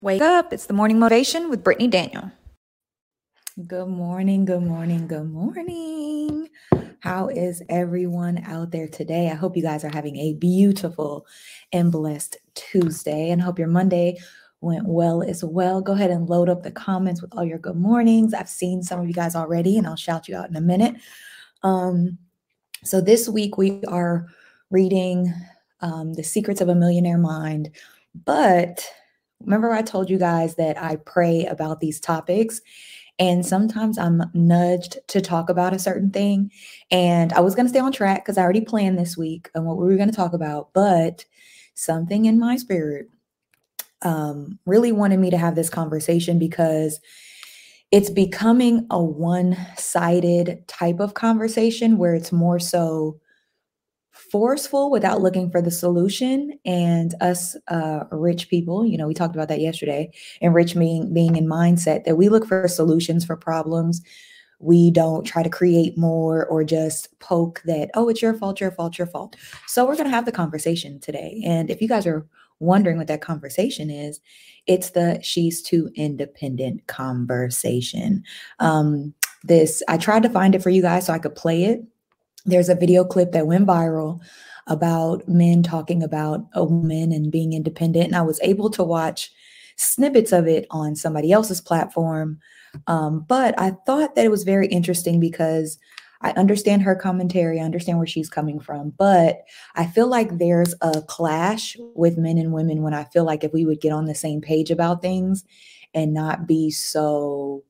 Wake up. It's the morning motivation with Brittany Daniel. Good morning. Good morning. Good morning. How is everyone out there today? I hope you guys are having a beautiful and blessed Tuesday, and hope your Monday went well as well. Go ahead and load up the comments with all your good mornings. I've seen some of you guys already, and I'll shout you out in a minute. So this week we are reading The Secrets of a Millionaire Mind, but remember I told you guys that I pray about these topics, and sometimes I'm nudged to talk about a certain thing. And I was going to stay on track because I already planned this week on what we were going to talk about, but something in my spirit really wanted me to have this conversation because it's becoming a one-sided type of conversation where it's more so forceful without looking for the solution. And us rich people, we talked about that yesterday, and rich being in mindset that we look for solutions for problems. We don't try to create more or just poke that, oh, it's your fault, your fault, your fault. So we're going to have the conversation today. And if you guys are wondering what that conversation is, it's the she's too independent conversation. I tried to find it for you guys so I could play it. There's a video clip that went viral about men talking about a woman and being independent. And I was able to watch snippets of it on somebody else's platform. But I thought that it was very interesting because I understand her commentary. I understand where she's coming from. But I feel like there's a clash with men and women when I feel like if we would get on the same page about things and not be so,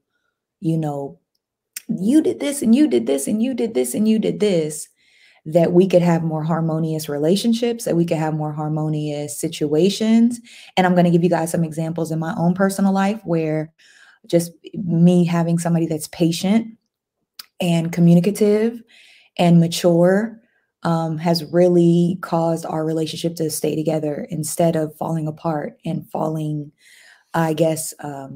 you did this and you did this and you did this and you did this, that we could have more harmonious relationships, that we could have more harmonious situations. And I'm going to give you guys some examples in my own personal life where just me having somebody that's patient and communicative and mature has really caused our relationship to stay together instead of falling apart and falling, I guess,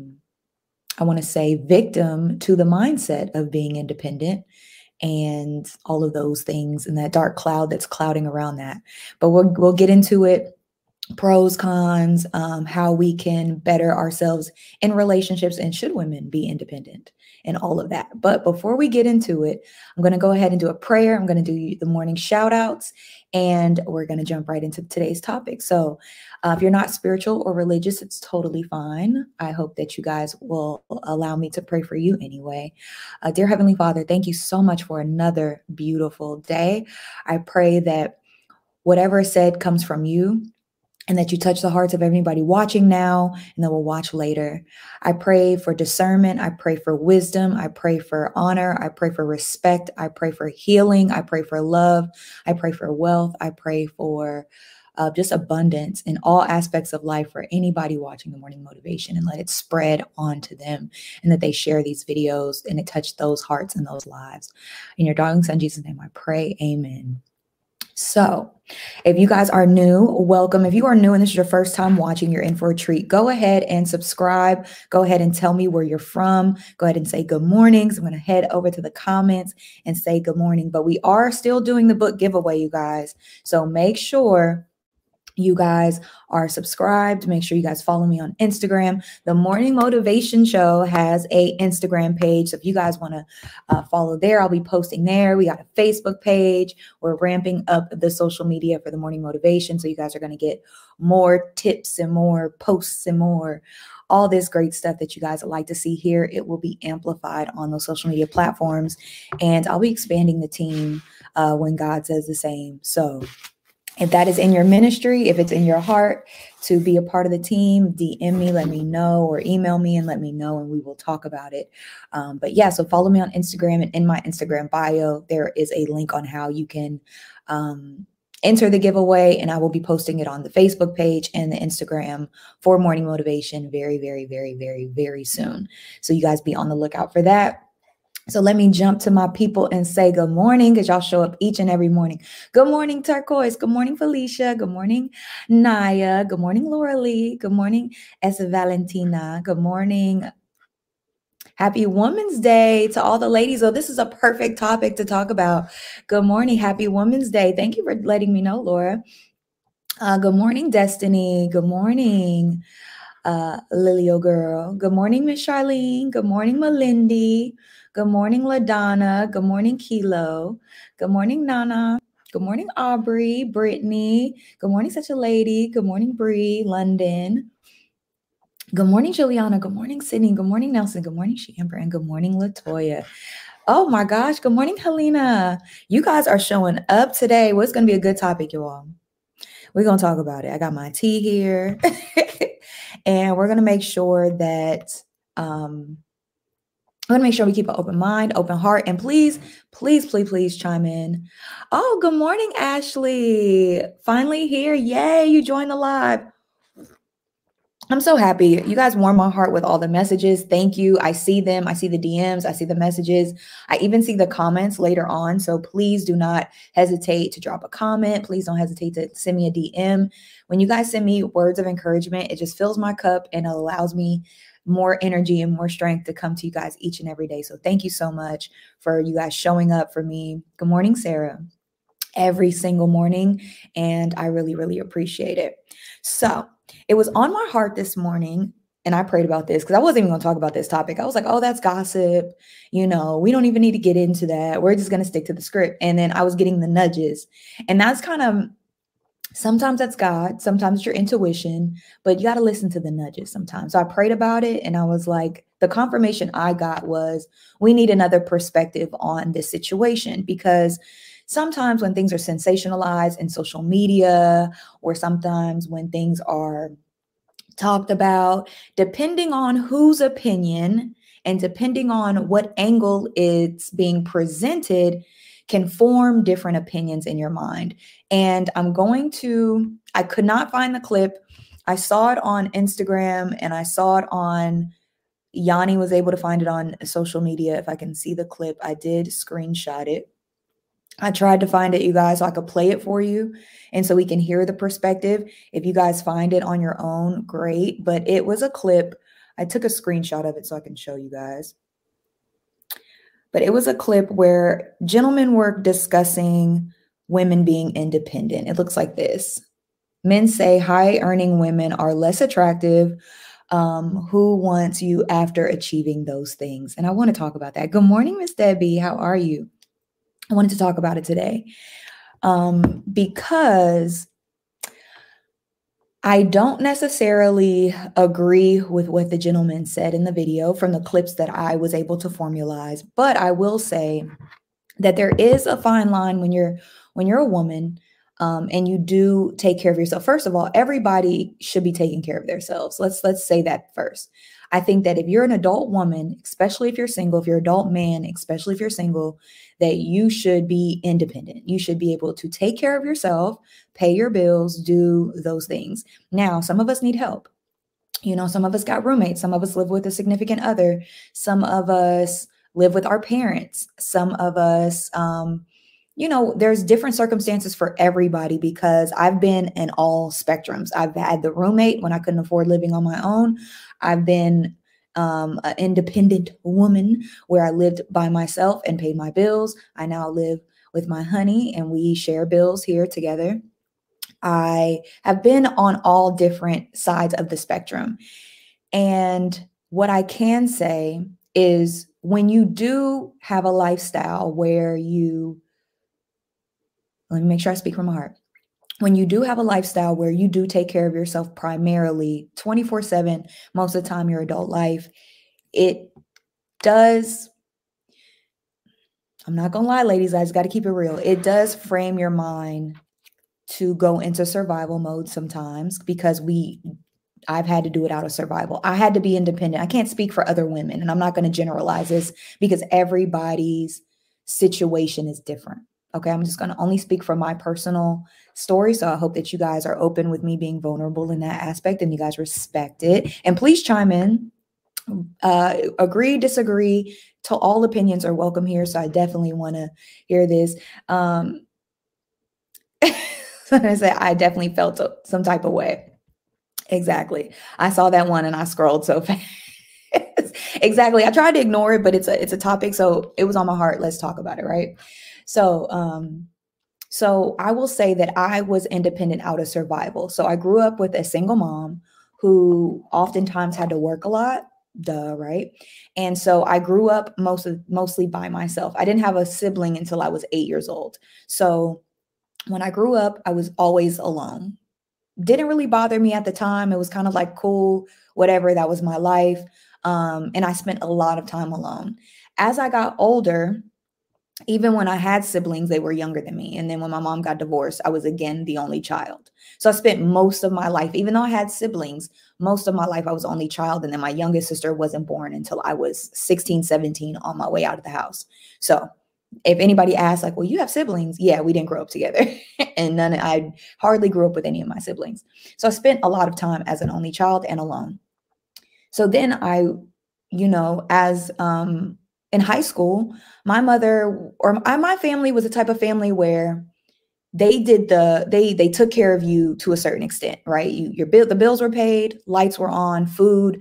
I want to say victim to the mindset of being independent and all of those things and that dark cloud that's clouding around that. But we'll get into it. Pros, cons, how we can better ourselves in relationships, and should women be independent, and all of that. But before we get into it, I'm going to go ahead and do a prayer. I'm going to do the morning shout outs, and we're going to jump right into today's topic. So if you're not spiritual or religious, it's totally fine. I hope that you guys will allow me to pray for you anyway. Dear Heavenly Father, thank you so much for another beautiful day. I pray that whatever is said comes from you, and that you touch the hearts of everybody watching now and that will watch later. I pray for discernment. I pray for wisdom. I pray for honor. I pray for respect. I pray for healing. I pray for love. I pray for wealth. I pray for just abundance in all aspects of life for anybody watching the morning motivation, and let it spread onto them, and that they share these videos and it touch those hearts and those lives. In your darling son, Jesus' name, I pray. Amen. So if you guys are new, welcome. If you are new and this is your first time watching, you're in for a treat. Go ahead and subscribe. Go ahead and tell me where you're from. Go ahead and say good morning. So I'm going to head over to the comments and say good morning. But we are still doing the book giveaway, you guys. So make sure you guys are subscribed. Make sure you guys follow me on Instagram. The Morning Motivation Show has a Instagram page. So if you guys want to follow there, I'll be posting there. We got a Facebook page. We're ramping up the social media for the Morning Motivation. So you guys are going to get more tips and more posts and more all this great stuff that you guys would like to see here. It will be amplified on those social media platforms. And I'll be expanding the team when God says the same. So if that is in your ministry, if it's in your heart to be a part of the team, DM me, let me know, or email me and let me know, and we will talk about it. But yeah, so follow me on Instagram, and in my Instagram bio, there is a link on how you can enter the giveaway, and I will be posting it on the Facebook page and the Instagram for Morning Motivation very, very, very, very, very soon. So you guys be on the lookout for that. So let me jump to my people and say good morning, because y'all show up each and every morning. Good morning, Turquoise. Good morning, Felicia. Good morning, Naya. Good morning, Laura Lee. Good morning, Esa Valentina. Good morning. Happy Women's Day to all the ladies. Oh, this is a perfect topic to talk about. Good morning. Happy Women's Day. Thank you for letting me know, Laura. Good morning, Destiny. Good morning. Lilio girl. Good morning, Miss Charlene. Good morning, Melindy. Good morning, LaDonna. Good morning, Kilo. Good morning, Nana. Good morning, Aubrey, Brittany. Good morning, Such a Lady. Good morning, Bree, London. Good morning, Juliana. Good morning, Sydney. Good morning, Nelson. Good morning, Shamber. And good morning, Latoya. Oh my gosh. Good morning, Helena. You guys are showing up today. What's going to be a good topic, you all? We're going to talk about it. I got my tea here. And we're going to make sure that we're going to make sure we keep an open mind, open heart, and please, please, please, please chime in. Oh, good morning, Ashley. Finally here. Yay, you joined the live. I'm so happy. You guys warm my heart with all the messages. Thank you. I see them. I see the DMs. I see the messages. I even see the comments later on. So please do not hesitate to drop a comment. Please don't hesitate to send me a DM. When you guys send me words of encouragement, it just fills my cup and allows me more energy and more strength to come to you guys each and every day. So thank you so much for you guys showing up for me. Good morning, Sarah. Every single morning. And I really, really appreciate it. So it was on my heart this morning, and I prayed about this because I wasn't even going to talk about this topic. I was like, oh, that's gossip. You know, we don't even need to get into that. We're just going to stick to the script. And then I was getting the nudges. And that's kind of, sometimes that's God, sometimes it's your intuition, but you got to listen to the nudges sometimes. So I prayed about it, and I was like, the confirmation I got was we need another perspective on this situation, because sometimes when things are sensationalized in social media, or sometimes when things are talked about, depending on whose opinion and depending on what angle it's being presented, can form different opinions in your mind. And I could not find the clip. I saw it on Instagram and I saw it on, Yanni was able to find it on social media. If I can see the clip, I did screenshot it. I tried to find it, you guys, so I could play it for you and so we can hear the perspective. If you guys find it on your own, great. But it was a clip. I took a screenshot of it so I can show you guys. But it was a clip where gentlemen were discussing women being independent. It looks like this. Men say high-earning women are less attractive. Who wants you after achieving those things? And I want to talk about that. Good morning, Miss Debbie. How are you? I wanted to talk about it today because I don't necessarily agree with what the gentleman said in the video from the clips that I was able to formalize, but I will say that there is a fine line when you're a woman and you do take care of yourself. First of all, everybody should be taking care of themselves. Let's say that first. I think that if you're an adult woman, especially if you're single, if you're an adult man, especially if you're single, that you should be independent. You should be able to take care of yourself, pay your bills, do those things. Now, some of us need help. You know, some of us got roommates. Some of us live with a significant other. Some of us live with our parents. Some of us, you know, there's different circumstances for everybody because I've been in all spectrums. I've had the roommate when I couldn't afford living on my own. I've been an independent woman where I lived by myself and paid my bills. I now live with my honey and we share bills here together. I have been on all different sides of the spectrum. And what I can say is when you do have a lifestyle where let me make sure I speak from my heart. When you do have a lifestyle where you do take care of yourself primarily 24/7, most of the time your adult life, it does, I'm not going to lie, ladies, I just got to keep it real. It does frame your mind to go into survival mode sometimes because I've had to do it out of survival. I had to be independent. I can't speak for other women, and I'm not going to generalize this because everybody's situation is different. Okay, I'm just going to only speak from my personal story. So I hope that you guys are open with me being vulnerable in that aspect and you guys respect it. And please chime in. Agree, disagree. To all opinions are welcome here. So I definitely want to hear this. So I say I definitely felt some type of way. Exactly. I saw that one and I scrolled so fast. Exactly. I tried to ignore it, but it's a topic. So it was on my heart. Let's talk about it. Right. So I will say that I was independent out of survival. So I grew up with a single mom who oftentimes had to work a lot. Duh, right? And so I grew up mostly by myself. I didn't have a sibling until I was 8 years old. So when I grew up, I was always alone. Didn't really bother me at the time. It was kind of like cool, whatever, that was my life. And I spent a lot of time alone. As I got older, even when I had siblings, they were younger than me. And then when my mom got divorced, I was again the only child. So I spent most of my life, even though I had siblings, most of my life I was only child. And then my youngest sister wasn't born until I was 16, 17, on my way out of the house. So if anybody asks, like, well, you have siblings? Yeah, we didn't grow up together. And I hardly grew up with any of my siblings. So I spent a lot of time as an only child and alone. So then as in high school, my mother my family was a type of family where they took care of you to a certain extent, right? The bills were paid, lights were on, food,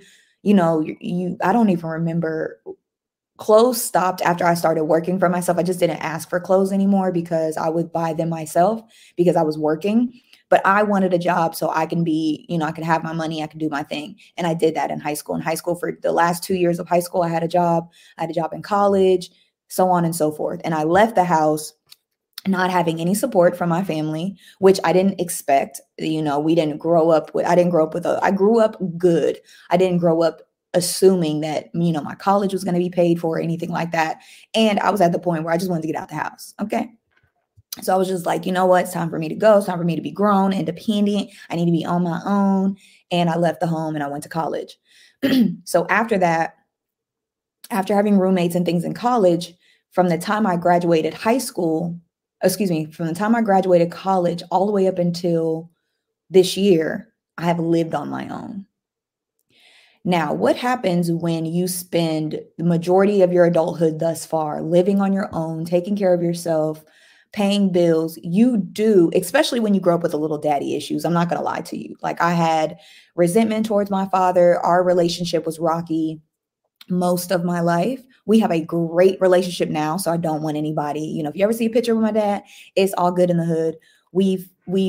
I don't even remember. Clothes stopped after I started working for myself. I just didn't ask for clothes anymore because I would buy them myself because I was working. But I wanted a job so I can I can have my money, I can do my thing. And I did that in high school. In high school, for the last 2 years of high school, I had a job. I had a job in college, so on and so forth. And I left the house not having any support from my family, which I didn't expect. We didn't grow up with, I didn't grow up with I grew up good. I didn't grow up assuming that, my college was going to be paid for or anything like that. And I was at the point where I just wanted to get out the house. Okay. So I was just like, you know what? It's time for me to go. It's time for me to be grown, independent. I need to be on my own. And I left the home and I went to college. So after that, after having roommates and things in college, from the time I graduated from the time I graduated college all the way up until this year, I have lived on my own. Now, what happens when you spend the majority of your adulthood thus far living on your own, taking care of yourself, paying bills? You do, especially when you grow up with a little daddy issues. I'm not going to lie to you. Like, I had resentment towards my father. Our relationship was rocky most of my life. We have a great relationship now, so I don't want anybody, if you ever see a picture of my dad, it's all good in the hood. We've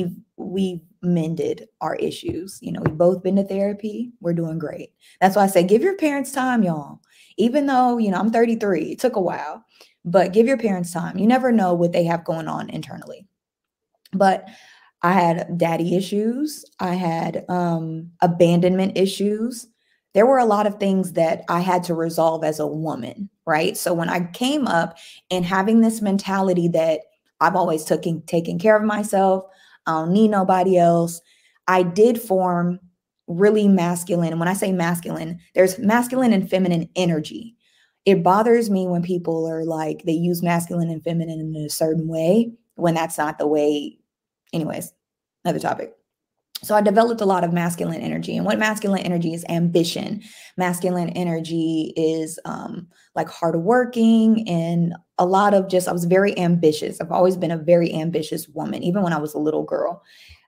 mended our issues. We've both been to therapy. We're doing great. That's why I say give your parents time, y'all. Even though, I'm 33, it took a while, but give your parents time. You never know what they have going on internally. But I had daddy issues. I had abandonment issues. There were a lot of things that I had to resolve as a woman, right? So when I came up and having this mentality that I've always taken care of myself, I don't need nobody else, I did form really masculine. And when I say masculine, there's masculine and feminine energy. It bothers me when people are like, they use masculine and feminine in a certain way when that's not the way. Anyways, another topic. So I developed a lot of masculine energy. And what masculine energy is? Ambition. Masculine energy is like hardworking and a lot of I was very ambitious. I've always been a very ambitious woman, even when I was a little girl.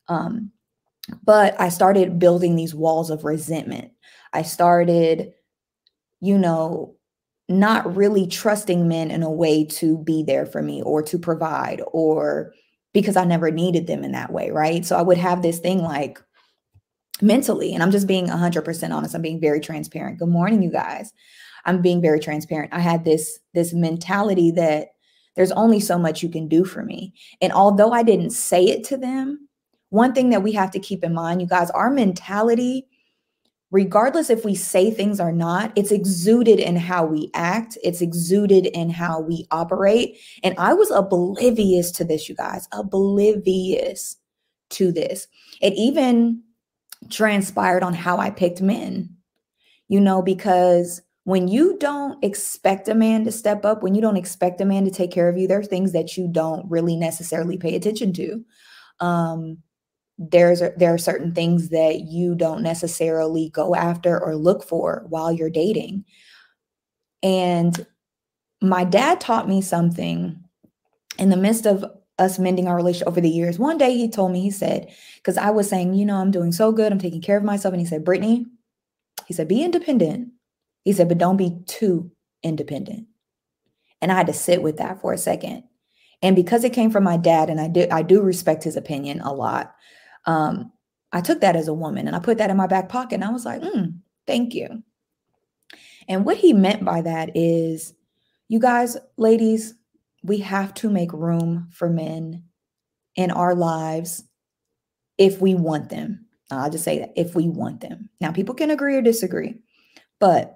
But I started building these walls of resentment. I started, not really trusting men in a way to be there for me or to provide, or because I never needed them in that way, right? So I would have this thing like mentally, and I'm just being 100% honest. I'm being very transparent. Good morning, you guys. I'm being very transparent. I had this mentality that there's only so much you can do for me. And although I didn't say it to them, one thing that we have to keep in mind, you guys, our mentality, regardless if we say things or not, it's exuded in how we act. It's exuded in how we operate. And I was oblivious to this, you guys, oblivious to this. It even transpired on how I picked men, because when you don't expect a man to step up, when you don't expect a man to take care of you, there are things that you don't really necessarily pay attention to. There are certain things that you don't necessarily go after or look for while you're dating. And my dad taught me something in the midst of us mending our relationship over the years. One day he told me, he said, because I was saying, I'm doing so good, I'm taking care of myself. And he said, Brittany, he said, be independent. He said, but don't be too independent. And I had to sit with that for a second. And because it came from my dad, and I do respect his opinion a lot. I took that as a woman and I put that in my back pocket and I was like, thank you. And what he meant by that is, you guys, ladies, we have to make room for men in our lives if we want them. I'll just say that, if we want them. Now, people can agree or disagree, but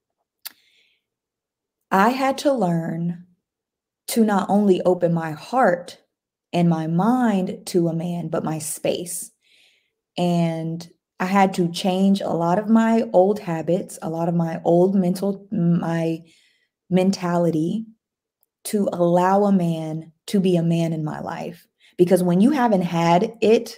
I had to learn to not only open my heart and my mind to a man, but my space. And I had to change a lot of my old habits, a lot of my old my mentality to allow a man to be a man in my life. Because when you haven't had it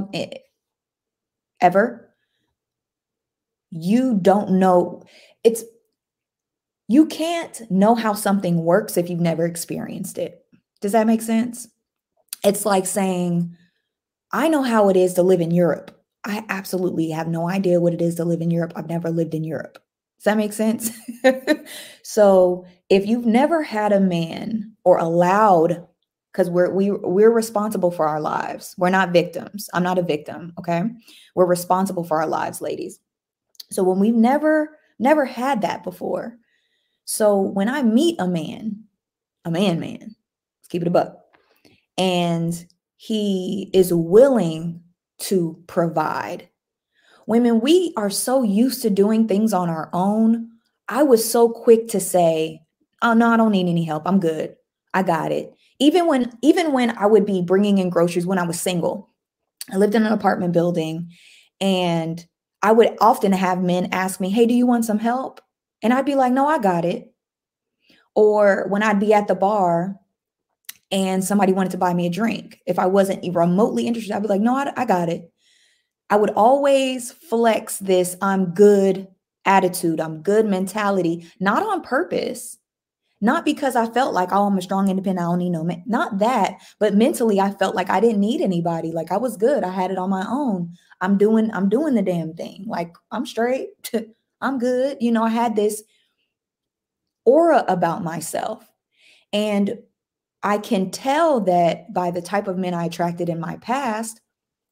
ever, you don't know. You can't know how something works if you've never experienced it. Does that make sense? It's like saying, I know how it is to live in Europe. I absolutely have no idea what it is to live in Europe. I've never lived in Europe. Does that make sense? So if you've never had a man or allowed, because we're responsible for our lives. We're not victims. I'm not a victim. Okay. We're responsible for our lives, ladies. So when we've never had that before. So when I meet a man, let's keep it a buck, and he is willing to provide. Women, we are so used to doing things on our own. I was so quick to say, oh no, I don't need any help. I'm good. I got it. Even when I would be bringing in groceries when I was single, I lived in an apartment building and I would often have men ask me, hey, do you want some help? And I'd be like, no, I got it. Or when I'd be at the bar and somebody wanted to buy me a drink, if I wasn't remotely interested, I'd be like, no, I got it. I would always flex this I'm good attitude, I'm good mentality, not on purpose, not because I felt like, oh, I'm a strong, independent, I don't need no man, not that, but mentally I felt like I didn't need anybody. Like I was good. I had it on my own. I'm doing the damn thing. Like I'm straight. I'm good. I had this aura about myself. And I can tell that by the type of men I attracted in my past.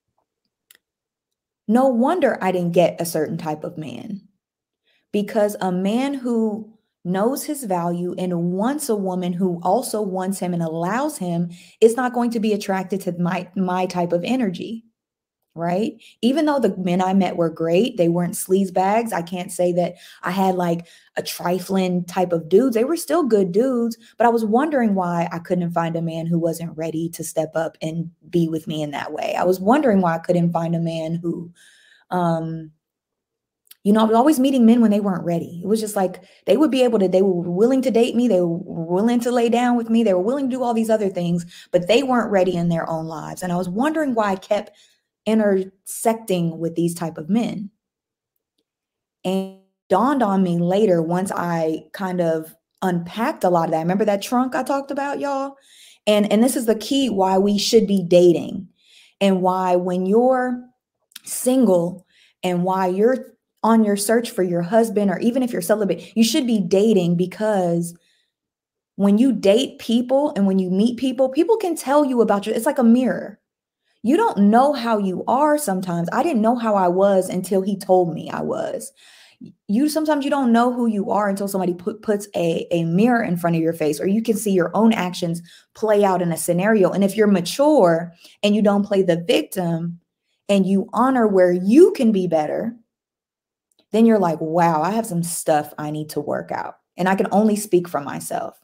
No wonder I didn't get a certain type of man, because a man who knows his value and wants a woman who also wants him and allows him is not going to be attracted to my type of energy, right? Even though the men I met were great, they weren't sleaze bags. I can't say that I had like a trifling type of dudes. They were still good dudes, but I was wondering why I couldn't find a man who wasn't ready to step up and be with me in that way. I was wondering why I couldn't find a man who, I was always meeting men when they weren't ready. It was just like they were willing to date me. They were willing to lay down with me. They were willing to do all these other things, but they weren't ready in their own lives. And I was wondering why I kept intersecting with these type of men. And it dawned on me later, once I kind of unpacked a lot of that. Remember that trunk I talked about, y'all? And this is the key why we should be dating, and why when you're single and why you're on your search for your husband, or even if you're celibate, you should be dating, because when you date people and when you meet people, people can tell you about it's like a mirror. You don't know how you are sometimes. I didn't know how I was until he told me I was. Sometimes you don't know who you are until somebody puts a mirror in front of your face, or you can see your own actions play out in a scenario. And if you're mature and you don't play the victim and you honor where you can be better, then you're like, wow, I have some stuff I need to work out. And I can only speak for myself.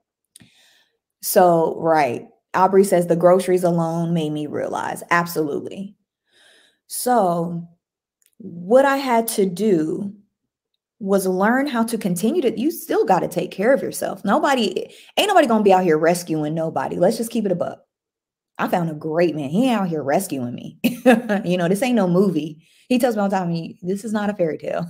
So, right. Aubrey says the groceries alone made me realize. Absolutely. So what I had to do was learn how to continue you still got to take care of yourself. Ain't nobody going to be out here rescuing nobody. Let's just keep it a buck. I found a great man. He ain't out here rescuing me. This ain't no movie. He tells me all the time, this is not a fairy tale.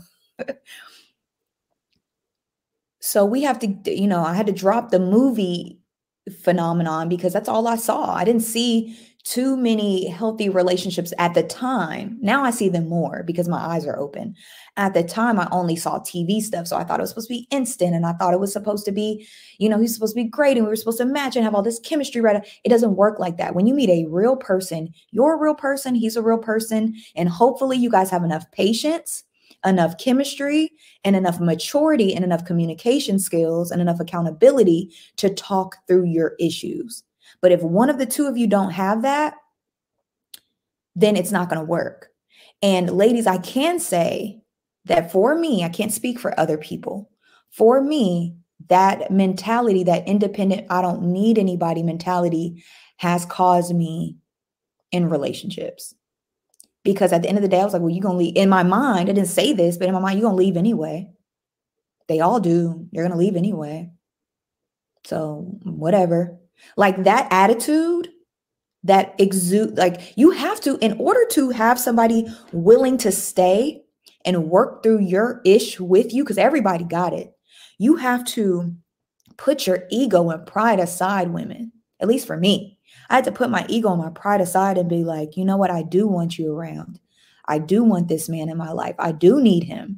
So we have to, I had to drop the movie phenomenon, because that's all I saw. I didn't see too many healthy relationships at the time. Now I see them more because my eyes are open. At the time, I only saw TV stuff. So I thought it was supposed to be instant, and I thought it was supposed to be, he's supposed to be great and we were supposed to match and have all this chemistry right. It doesn't work like that. When you meet a real person, you're a real person, he's a real person. And hopefully you guys have enough patience, enough chemistry, and enough maturity, and enough communication skills, and enough accountability to talk through your issues. But if one of the two of you don't have that, then it's not going to work. And ladies, I can say that for me, I can't speak for other people. For me, that mentality, that independent, I don't need anybody mentality has caused me in relationships. Because at the end of the day, I was like, well, you're going to leave. In my mind, I didn't say this, but in my mind, you're going to leave anyway. They all do. You're going to leave anyway. So whatever. Like that attitude, that exude, like you have to, in order to have somebody willing to stay and work through your ish with you, because everybody got it, you have to put your ego and pride aside, women. At least for me, I had to put my ego and my pride aside and be like, you know what? I do want you around. I do want this man in my life. I do need him.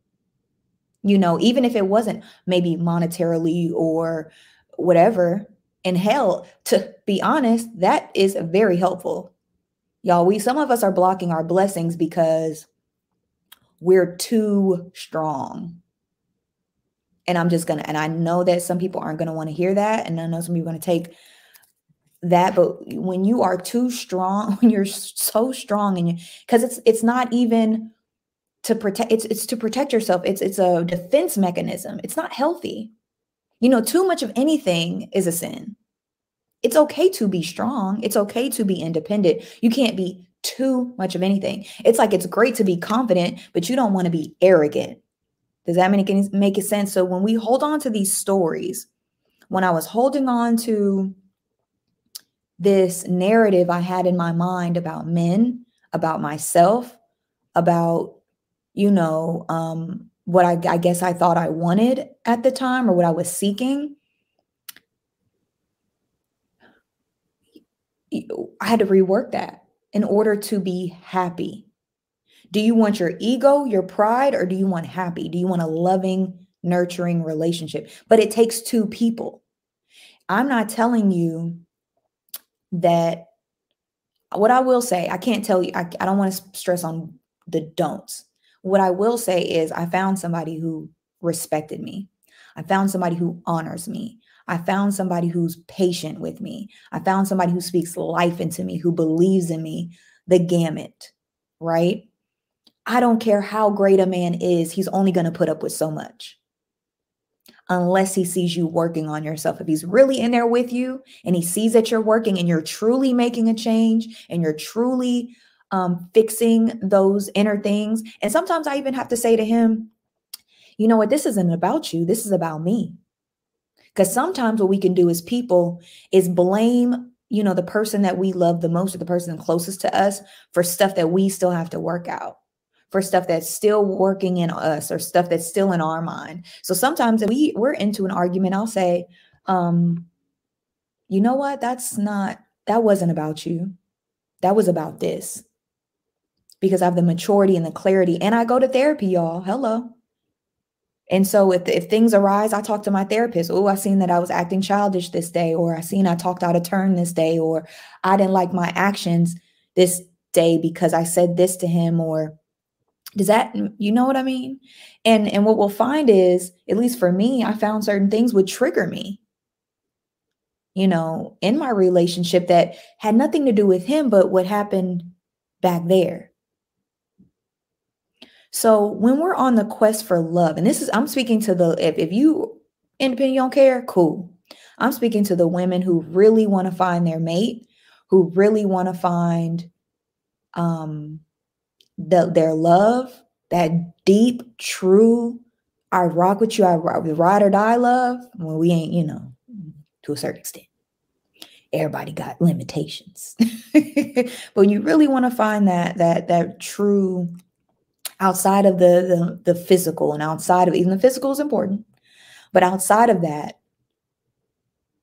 Even if it wasn't maybe monetarily or whatever. And hell, to be honest, that is very helpful. Y'all, some of us are blocking our blessings because we're too strong. And and I know that some people aren't going to want to hear that. And I know some people are going to take that. But when you are too strong, when you're so strong, and because it's not even to protect, it's to protect yourself. It's a defense mechanism. It's not healthy. Too much of anything is a sin. It's okay to be strong. It's okay to be independent. You can't be too much of anything. It's like, it's great to be confident, but you don't want to be arrogant. Does that make sense? So when we hold on to these stories, when I was holding on to this narrative I had in my mind about men, about myself, about, what I guess I thought I wanted at the time, or what I was seeking, I had to rework that in order to be happy. Do you want your ego, your pride, or do you want happy? Do you want a loving, nurturing relationship? But it takes two people. I'm not telling you that. What I will say, I can't tell you, I don't want to stress on the don'ts. What I will say is I found somebody who respected me. I found somebody who honors me. I found somebody who's patient with me. I found somebody who speaks life into me, who believes in me, the gamut, right? I don't care how great a man is. He's only going to put up with so much unless he sees you working on yourself. If he's really in there with you and he sees that you're working and you're truly making a change and you're truly fixing those inner things. And sometimes I even have to say to him, you know what, this isn't about you. This is about me. Because sometimes what we can do as people is blame, the person that we love the most, or the person closest to us, for stuff that we still have to work out, for stuff that's still working in us, or stuff that's still in our mind. So sometimes if we're into an argument, I'll say, you know what? That wasn't about you. That was about this. Because I have the maturity and the clarity, and I go to therapy, y'all. Hello. And so if things arise, I talk to my therapist. Oh, I seen that I was acting childish this day, or I seen I talked out of turn this day, or I didn't like my actions this day because I said this to him, or does that, you know what I mean? And what we'll find is, at least for me, I found certain things would trigger me, in my relationship that had nothing to do with him, but what happened back there. So when we're on the quest for love, and I'm speaking to if you independent, you don't care, cool. I'm speaking to the women who really want to find their mate, who really want to find their love, that deep, true, I rock with you, I ride or die love. Well, we ain't, to a certain extent. Everybody got limitations. But when you really want to find that true, outside of the physical, and outside of, even the physical is important, but outside of that,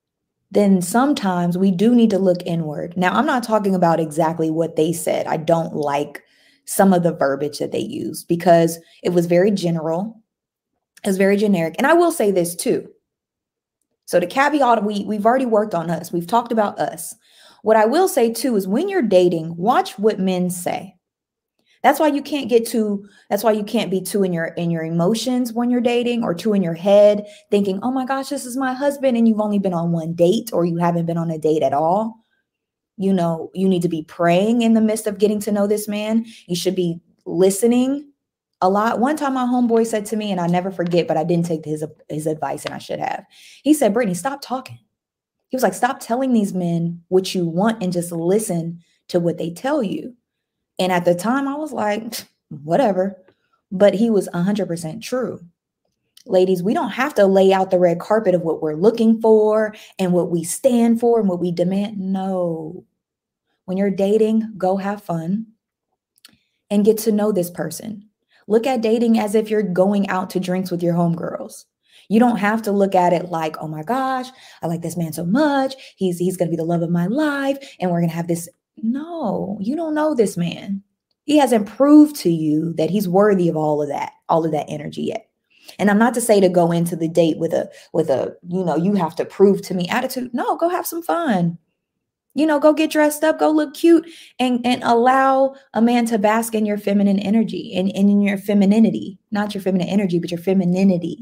then sometimes we do need to look inward. Now, I'm not talking about exactly what they said. I don't like some of the verbiage that they used because it was very general. It was very generic. And I will say this too. So the caveat, we've already worked on us. We've talked about us. What I will say too is when you're dating, watch what men say. That's why you can't be too in your emotions when you're dating, or too in your head thinking, oh my gosh, this is my husband, and you've only been on one date or you haven't been on a date at all. You know, you need to be praying in the midst of getting to know this man. You should be listening a lot. One time my homeboy said to me, and I never forget, but I didn't take his advice, and I should have. He said, Brittany, stop talking. He was like, stop telling these men what you want and just listen to what they tell you. And at the time I was like, whatever, but he was 100% true. Ladies, we don't have to lay out the red carpet of what we're looking for and what we stand for and what we demand. No. When you're dating, go have fun and get to know this person. Look at dating as if you're going out to drinks with your homegirls. You don't have to look at it like, oh my gosh, I like this man so much. He's going to be the love of my life, and we're going to have this. No, you don't know this man. He hasn't proved to you that he's worthy of all of that energy yet. And I'm not to say to go into the date with a, you have to prove to me attitude. No, go have some fun. Go get dressed up, go look cute, and allow a man to bask in your feminine energy and in your femininity, not your feminine energy, but your femininity.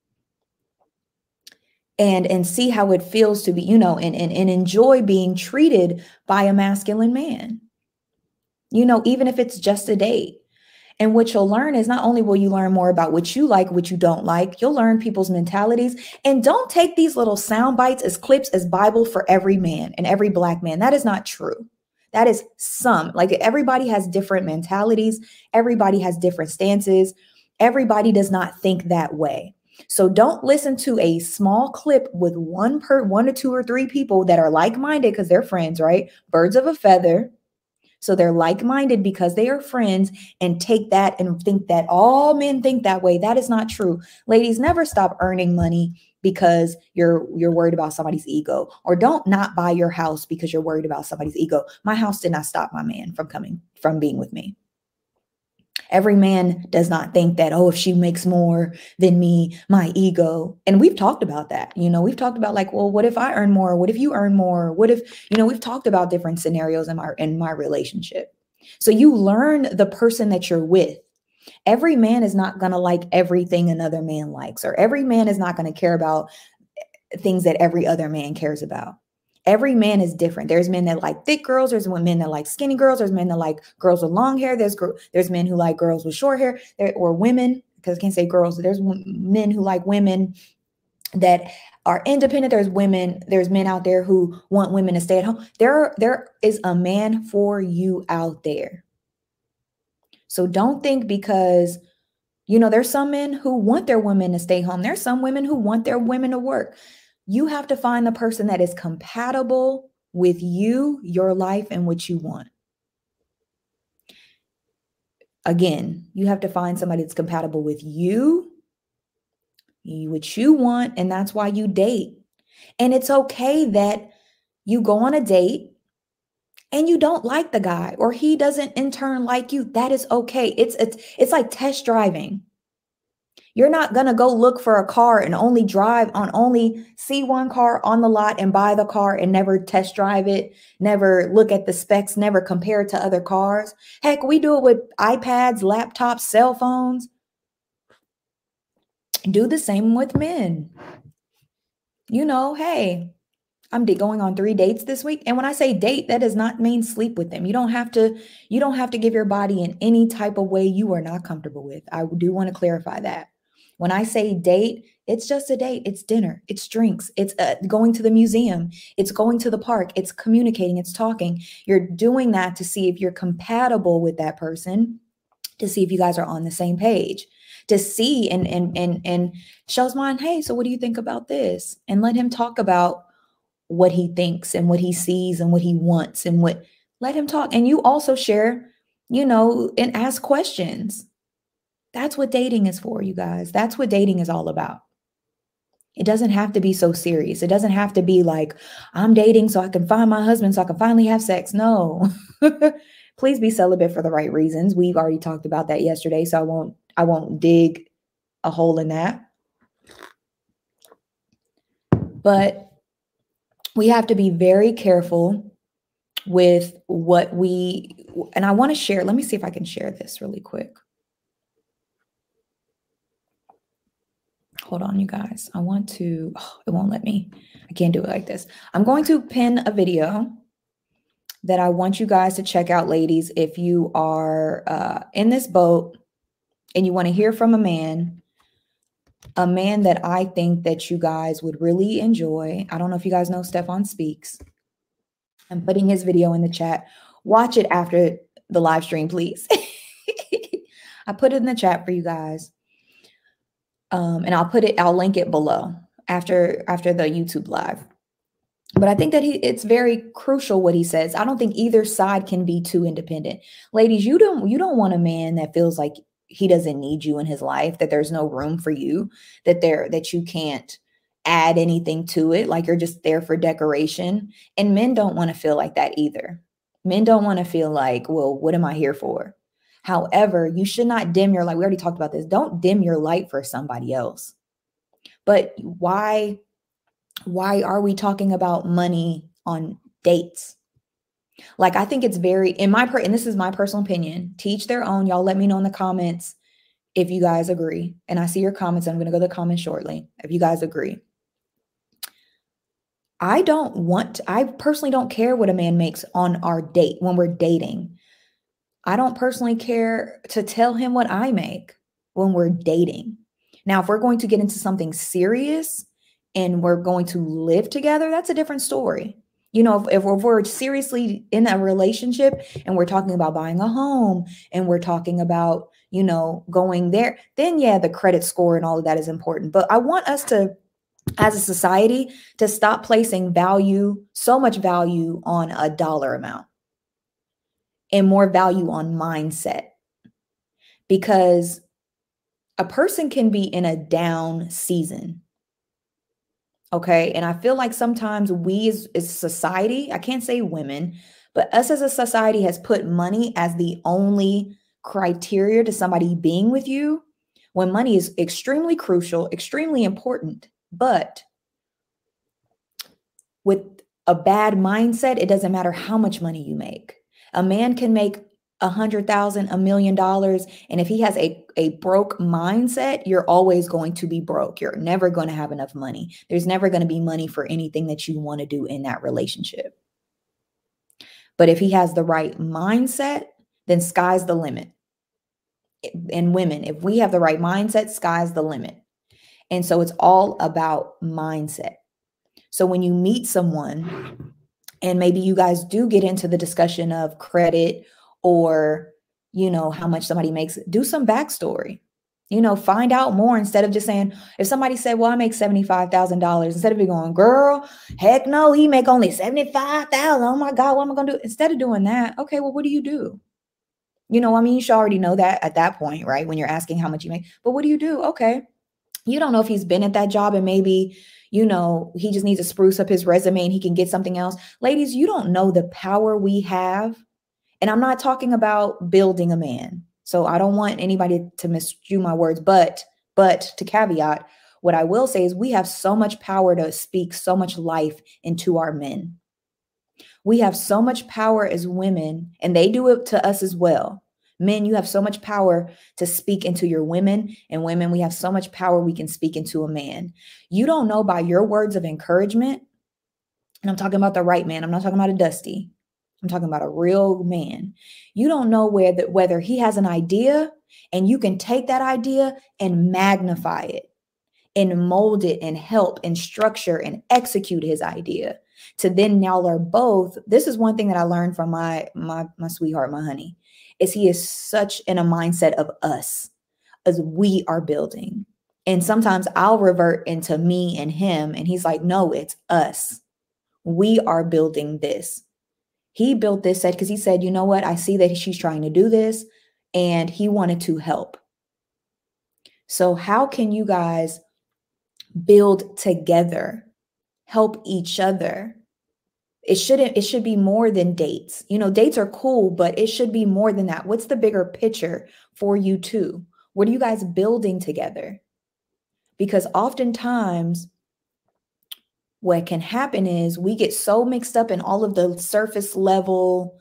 And see how it feels to be, and enjoy being treated by a masculine man, even if it's just a date. And what you'll learn is not only will you learn more about what you like, what you don't like, you'll learn people's mentalities. And don't take these little sound bites as clips as Bible for every man and every Black man. That is not true. That is like everybody has different mentalities. Everybody has different stances. Everybody does not think that way. So don't listen to a small clip with one or two or three people that are like-minded because they're friends, right? Birds of a feather. So they're like-minded because they are friends, and take that and think that all men think that way. That is not true. Ladies, never stop earning money because you're worried about somebody's ego, or don't not buy your house because you're worried about somebody's ego. My house did not stop my man from being with me. Every man does not think that, oh, if she makes more than me, my ego. And we've talked about that. We've talked about like, well, what if I earn more? What if you earn more? What if, we've talked about different scenarios in my relationship. So you learn the person that you're with. Every man is not going to like everything another man likes, or every man is not going to care about things that every other man cares about. Every man is different. There's men that like thick girls. There's men that like skinny girls. There's men that like girls with long hair. There's men who like girls with short hair, or women, because I can't say girls. There's men who like women that are independent. There's men out there who want women to stay at home. There is a man for you out there. So don't think because, there's some men who want their women to stay home. There's some women who want their women to work. You have to find the person that is compatible with you, your life, and what you want. Again, you have to find somebody that's compatible with you, what you want, and that's why you date. And it's okay that you go on a date and you don't like the guy, or he doesn't in turn like you. That is okay. It's like test driving. You're not going to go look for a car and only see one car on the lot and buy the car and never test drive it, never look at the specs, never compare it to other cars. Heck, we do it with iPads, laptops, cell phones. Do the same with men. Hey, I'm going on 3 dates this week. And when I say date, that does not mean sleep with them. You don't have to give your body in any type of way you are not comfortable with. I do want to clarify that. When I say date, it's just a date. It's dinner. It's drinks. It's going to the museum. It's going to the park. It's communicating. It's talking. You're doing that to see if you're compatible with that person, to see if you guys are on the same page, to see and shows mine, hey, so what do you think about this? And let him talk about what he thinks and what he sees and what he wants and let him talk. And you also share, and ask questions. That's what dating is for, you guys. That's what dating is all about. It doesn't have to be so serious. It doesn't have to be like, I'm dating so I can find my husband so I can finally have sex. No. Please be celibate for the right reasons. We've already talked about that yesterday, so I won't dig a hole in that. But we have to be very careful with what and I want to share. Let me see if I can share this really quick. Hold on, you guys. I want to, it won't let me. I can't do it like this. I'm going to pin a video that I want you guys to check out, ladies. If you are in this boat and you want to hear from a man that I think that you guys would really enjoy. I don't know if you guys know Stefan Speaks. I'm putting his video in the chat. Watch it after the live stream, please. I put it in the chat for you guys. And I'll link it below after the YouTube live. But I think that it's very crucial what he says. I don't think either side can be too independent. Ladies, you don't want a man that feels like he doesn't need you in his life, that there's no room for you, that you can't add anything to it, like you're just there for decoration. And men don't want to feel like that either. Men don't want to feel like, well, what am I here for? However, you should not dim your light. We already talked about this. Don't dim your light for somebody else. But why are we talking about money on dates? Like, I think it's very, and this is my personal opinion, teach their own. Y'all let me know in the comments if you guys agree. And I see your comments. I'm going to go to the comments shortly. If you guys agree. I personally don't care what a man makes on our date when we're dating. I don't personally care to tell him what I make when we're dating. Now, if we're going to get into something serious and we're going to live together, that's a different story. You know, if we're seriously in a relationship and we're talking about buying a home and we're talking about, you know, going there, then yeah, the credit score and all of that is important. But I want us to, as a society, to stop placing so much value on a dollar amount and more value on mindset. Because a person can be in a down season. Okay. And I feel like sometimes we as society, I can't say women, but us as a society has put money as the only criteria to somebody being with you, when money is extremely crucial, extremely important. But with a bad mindset, it doesn't matter how much money you make. A man can make $100,000, $1 million. And if he has a broke mindset, you're always going to be broke. You're never going to have enough money. There's never going to be money for anything that you want to do in that relationship. But if he has the right mindset, then sky's the limit. And women, if we have the right mindset, sky's the limit. And so it's all about mindset. So when you meet someone and maybe you guys do get into the discussion of credit or, you know, how much somebody makes, do some backstory, you know, find out more instead of just saying, if somebody said, well, I make $75,000, instead of you going, girl, heck no, he make only 75,000. Oh my God, what am I going to do? Instead of doing that, okay, well, what do you do? You know, I mean, you should already know that at that point, right? When you're asking how much you make, but what do you do? Okay. You don't know if he's been at that job and maybe, you know, he just needs to spruce up his resume and he can get something else. Ladies, you don't know the power we have. And I'm not talking about building a man. So I don't want anybody to misconstrue my words, but to caveat, what I will say is we have so much power to speak so much life into our men. We have so much power as women, and they do it to us as well. Men, you have so much power to speak into your women, and women, we have so much power we can speak into a man. You don't know by your words of encouragement, and I'm talking about the right man. I'm not talking about a Dusty. I'm talking about a real man. You don't know whether he has an idea and you can take that idea and magnify it and mold it and help and structure and execute his idea to then y'all are both. This is one thing that I learned from my sweetheart, my honey, is he is such in a mindset of us as we are building. And sometimes I'll revert into me and him. And he's like, no, it's us. We are building this. He built this set because he said, you know what? I see that she's trying to do this and he wanted to help. So how can you guys build together, help each other. It should be more than dates. You know, dates are cool, but it should be more than that. What's the bigger picture for you two? What are you guys building together? Because oftentimes what can happen is we get so mixed up in all of the surface level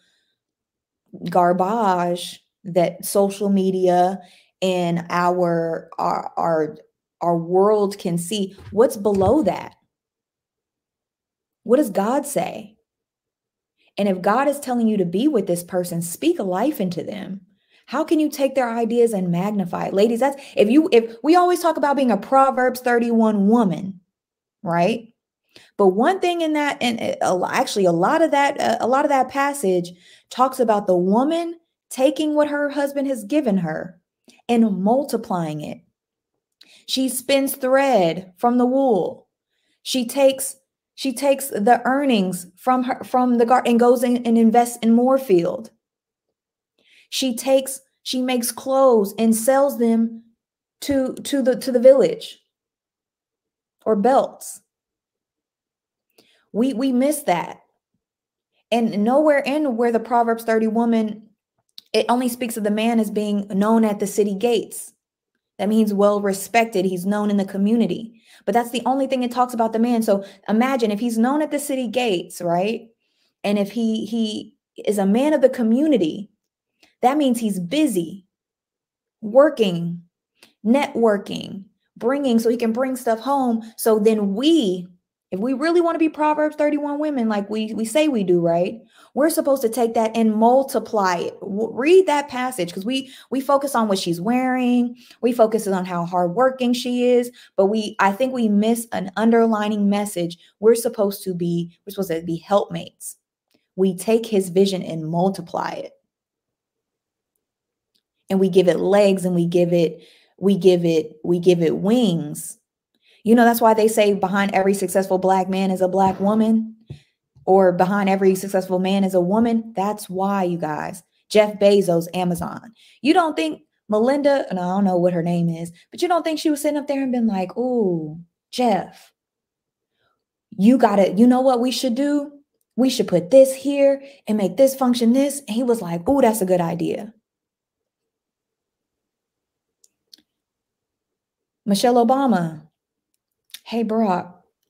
garbage that social media and our world can see. What's below that? What does God say? And if God is telling you to be with this person, speak life into them. How can you take their ideas and magnify it? Ladies, that's if we always talk about being a Proverbs 31 woman, right? But one thing in that, and actually a lot of that passage talks about the woman taking what her husband has given her and multiplying it. She spins thread from the wool. She takes the earnings from the garden and goes in and invests in more field. She makes clothes and sells them to the village, or belts. We miss that. And nowhere in where the Proverbs 30 woman, it only speaks of the man as being known at the city gates. That means well respected. He's known in the community. But that's the only thing it talks about the man. So imagine if he's known at the city gates, right? And if he is a man of the community, that means he's busy working, networking, bringing, so he can bring stuff home. So then if we really want to be Proverbs 31 women, like we say we do, right? We're supposed to take that and multiply it. Read that passage, because we focus on what she's wearing. We focus on how hardworking she is, but I think we miss an underlining message. We're supposed to be helpmates. We take his vision and multiply it. And we give it legs, and we give it wings. You know, that's why they say behind every successful Black man is a Black woman, or behind every successful man is a woman. That's why, you guys. Jeff Bezos, Amazon. You don't think Melinda, and I don't know what her name is, but you don't think she was sitting up there and been like, "Oh, Jeff, you know what we should do? We should put this here and make this function this." And he was like, "Oh, that's a good idea." Michelle Obama. "Hey, Barack,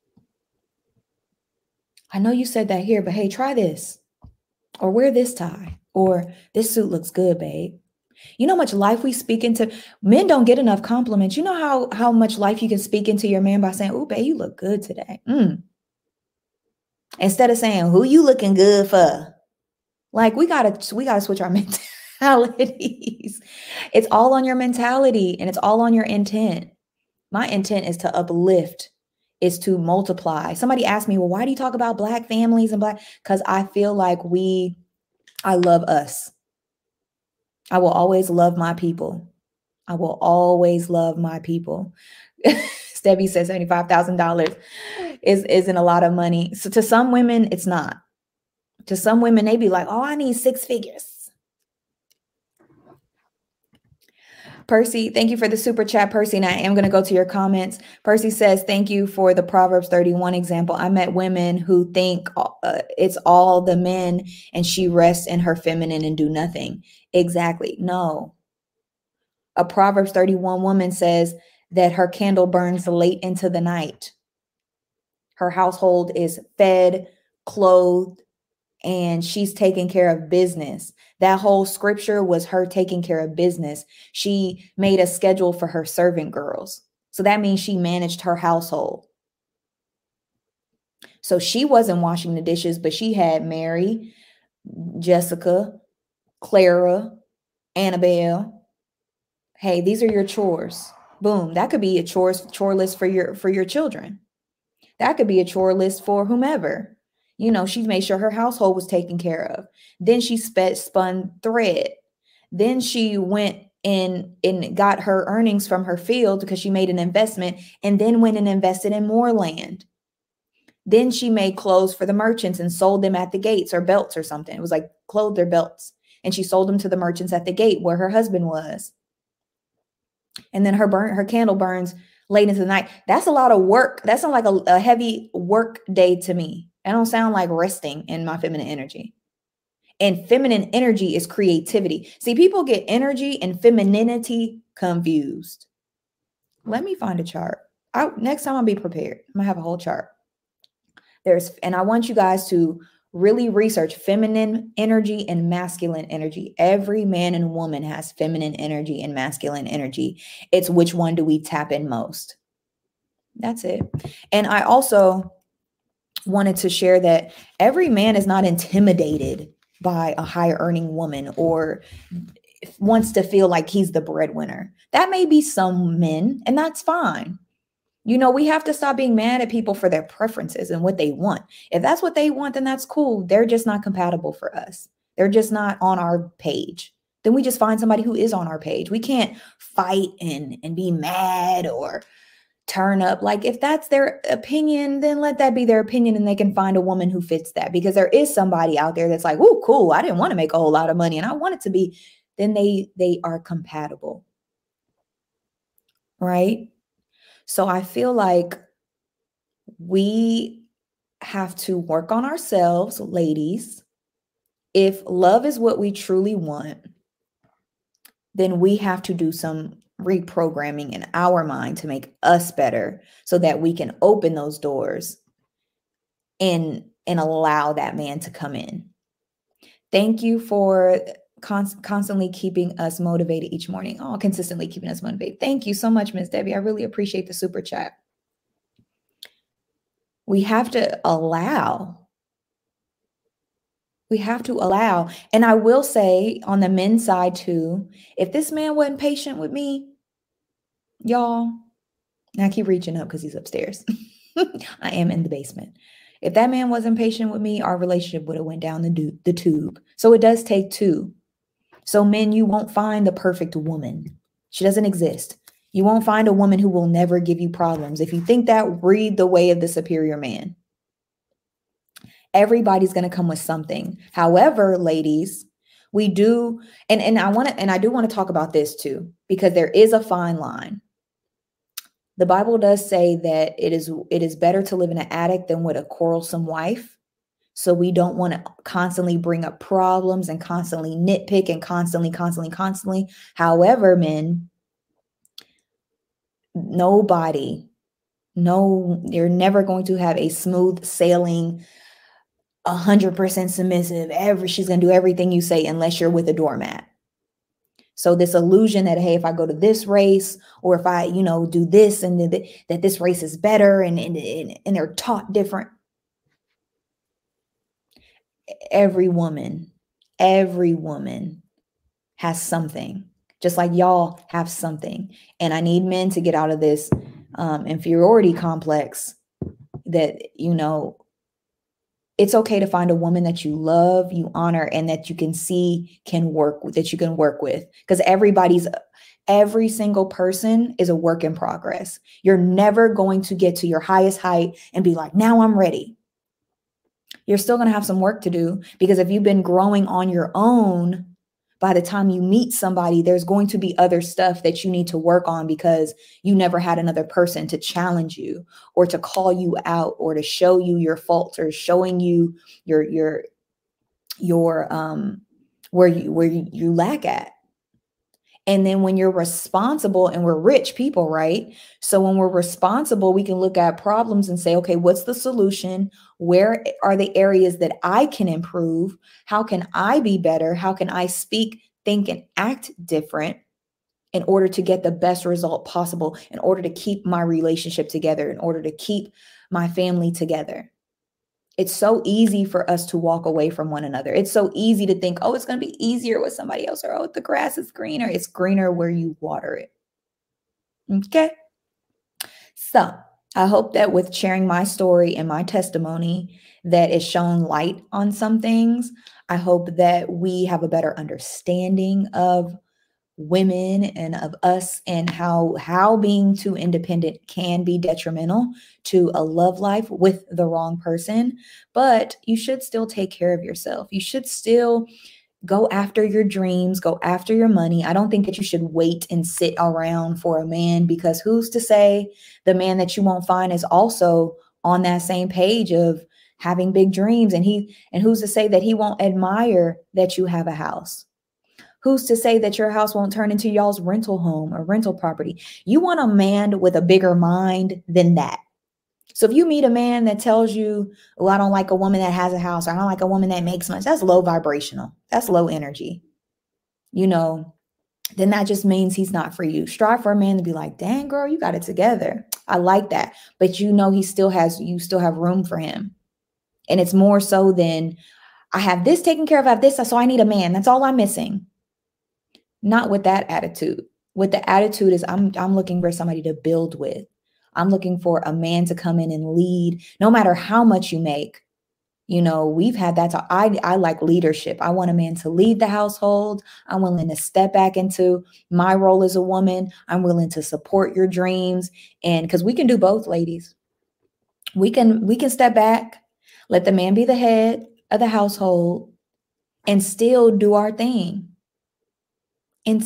I know you said that here, but hey, try this, or wear this tie, or this suit looks good, babe." You know how much life we speak into? Men don't get enough compliments. You know how much life you can speak into your man by saying, "Oh, babe, you look good today." Instead of saying, "Who you looking good for?" Like, we gotta switch our mentalities. It's all on your mentality, and it's all on your intent. My intent is to uplift, is to multiply. Somebody asked me, "Well, why do you talk about Black families and Black?" Because I feel like I love us. I will always love my people. I will always love my people. Stevie says $75,000 isn't a lot of money. So to some women, it's not. To some women, they be like, "Oh, I need 6 figures." Percy, thank you for the super chat, Percy. And I am going to go to your comments. Percy says, "Thank you for the Proverbs 31 example. I met women who think it's all the men and she rests in her feminine and do nothing." Exactly. No. A Proverbs 31 woman says that her candle burns late into the night. Her household is fed, clothed, and she's taking care of business. That whole scripture was her taking care of business. She made a schedule for her servant girls. So that means she managed her household. So she wasn't washing the dishes, but she had Mary, Jessica, Clara, Annabelle. Hey, these are your chores. Boom. That could be a chore list for your children. That could be a chore list for whomever. You know, she made sure her household was taken care of. Then she spun thread. Then she went and got her earnings from her field because she made an investment, and then went and invested in more land. Then she made clothes for the merchants and sold them at the gates, or belts or something. It was like clothes or belts. And she sold them to the merchants at the gate where her husband was. And then her candle burns late into the night. That's a lot of work. That sounds like a heavy work day to me. I don't sound like resting in my feminine energy. And feminine energy is creativity. See, people get energy and femininity confused. Let me find a chart. Next time I'll be prepared. I'm gonna have a whole chart. And I want you guys to really research feminine energy and masculine energy. Every man and woman has feminine energy and masculine energy. It's which one do we tap in most? That's it. And I also wanted to share that every man is not intimidated by a higher earning woman or wants to feel like he's the breadwinner. That may be some men, and that's fine. You know, we have to stop being mad at people for their preferences and what they want. If that's what they want, then that's cool. They're just not compatible for us. They're just not on our page. Then we just find somebody who is on our page. We can't fight and be mad or turn up. Like, if that's their opinion, then let that be their opinion, and they can find a woman who fits that, because there is somebody out there that's like, oh, cool, I didn't want to make a whole lot of money and I want it to be. Then they are compatible, right? So I feel like we have to work on ourselves, ladies. If love is what we truly want, then we have to do some reprogramming in our mind to make us better so that we can open those doors and allow that man to come in. Thank you for constantly keeping us motivated each morning. Oh, consistently keeping us motivated. Thank you so much, Miss Debbie. I really appreciate the super chat. We have to allow. We have to allow. And I will say on the men's side too, if this man wasn't patient with me, y'all, I keep reaching up because he's upstairs. I am in the basement. If that man wasn't patient with me, our relationship would have went down the tube. So it does take two. So men, you won't find the perfect woman. She doesn't exist. You won't find a woman who will never give you problems. If you think that, read The Way of the Superior Man. Everybody's going to come with something. However, ladies, we do, and I do want to talk about this too, because there is a fine line. The Bible does say that it is better to live in an attic than with a quarrelsome wife. So we don't want to constantly bring up problems and constantly nitpick and constantly. However, men, you're never going to have a smooth sailing, 100% submissive. She's going to do everything you say unless you're with a doormat. So this illusion that, hey, if I go to this race, or if I, do this, and that this race is better and they're taught different. Every woman has something, just like y'all have something. And I need men to get out of this inferiority complex that, it's okay to find a woman that you love, you honor, and that you can see that you can work with. Because every single person is a work in progress. You're never going to get to your highest height and be like, now I'm ready. You're still going to have some work to do, because if you've been growing on your own, by the time you meet somebody, there's going to be other stuff that you need to work on, because you never had another person to challenge you or to call you out or to show you your faults or showing you your where you lack at. And then when you're responsible, and we're rich people, right? So when we're responsible, we can look at problems and say, okay, what's the solution? Where are the areas that I can improve? How can I be better? How can I speak, think, and act different in order to get the best result possible, in order to keep my relationship together, in order to keep my family together? It's so easy for us to walk away from one another. It's so easy to think, oh, it's going to be easier with somebody else, or, oh, the grass is greener. It's greener where you water it. Okay. So I hope that with sharing my story and my testimony, that it's shown light on some things. I hope that we have a better understanding of women and of us, and how being too independent can be detrimental to a love life with the wrong person. But you should still take care of yourself. You should still Go after your dreams, go after your money. I don't think that you should wait and sit around for a man, because who's to say the man that you won't find is also on that same page of having big dreams, and who's to say that he won't admire that you have a house? Who's to say that your house won't turn into y'all's rental home or rental property? You want a man with a bigger mind than that. So if you meet a man that tells you, oh, I don't like a woman that has a house, or I don't like a woman that makes much, that's low vibrational. That's low energy. You know, then that just means he's not for you. Strive for a man to be like, dang, girl, you got it together. I like that. But you know, you still have room for him. And it's more so than, I have this taken care of, I have this, so I need a man. That's all I'm missing. Not with that attitude. With the attitude is, I'm looking for somebody to build with. I'm looking for a man to come in and lead, no matter how much you make. You know, we've had that. I like leadership. I want a man to lead the household. I'm willing to step back into my role as a woman. I'm willing to support your dreams. And because we can do both, ladies. We can step back, let the man be the head of the household, and still do our thing. And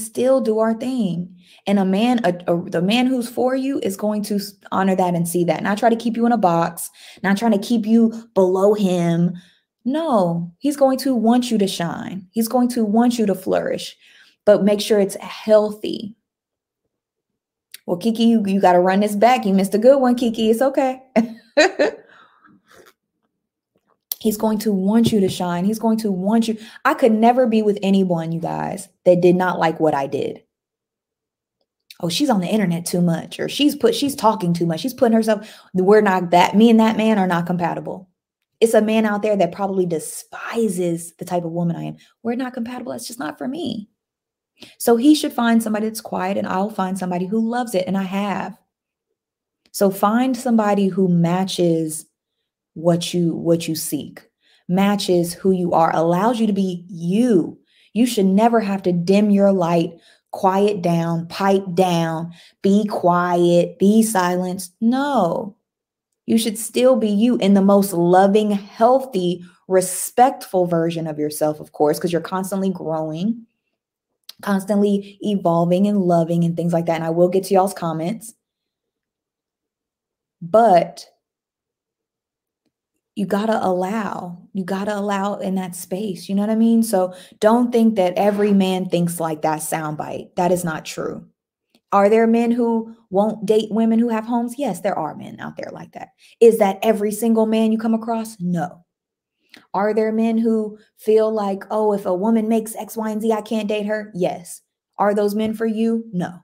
a man, the man who's for you is going to honor that and see that. Not try to keep you in a box, not trying to keep you below him. No, he's going to want you to shine. He's going to want you to flourish, but make sure it's healthy. Well, Kiki, you got to run this back. You missed a good one, Kiki. It's okay. He's going to want you to shine. He's going to want you. I could never be with anyone, you guys, that did not like what I did. Oh, she's on the internet too much, or she's talking too much. She's putting herself, we're not that, me and that man are not compatible. It's a man out there that probably despises the type of woman I am. We're not compatible. That's just not for me. So he should find somebody that's quiet, and I'll find somebody who loves it. And I have. So find somebody who matches what you seek, matches who you are, allows you to be you. You should never have to dim your light, quiet down, pipe down, be quiet, be silenced. No, you should still be you in the most loving, healthy, respectful version of yourself, of course, because you're constantly growing, constantly evolving and loving and things like that. And I will get to y'all's comments. But you gotta allow in that space. You know what I mean? So don't think that every man thinks like that soundbite. That is not true. Are there men who won't date women who have homes? Yes, there are men out there like that. Is that every single man you come across? No. Are there men who feel like, oh, if a woman makes X, Y, and Z, I can't date her? Yes. Are those men for you? No.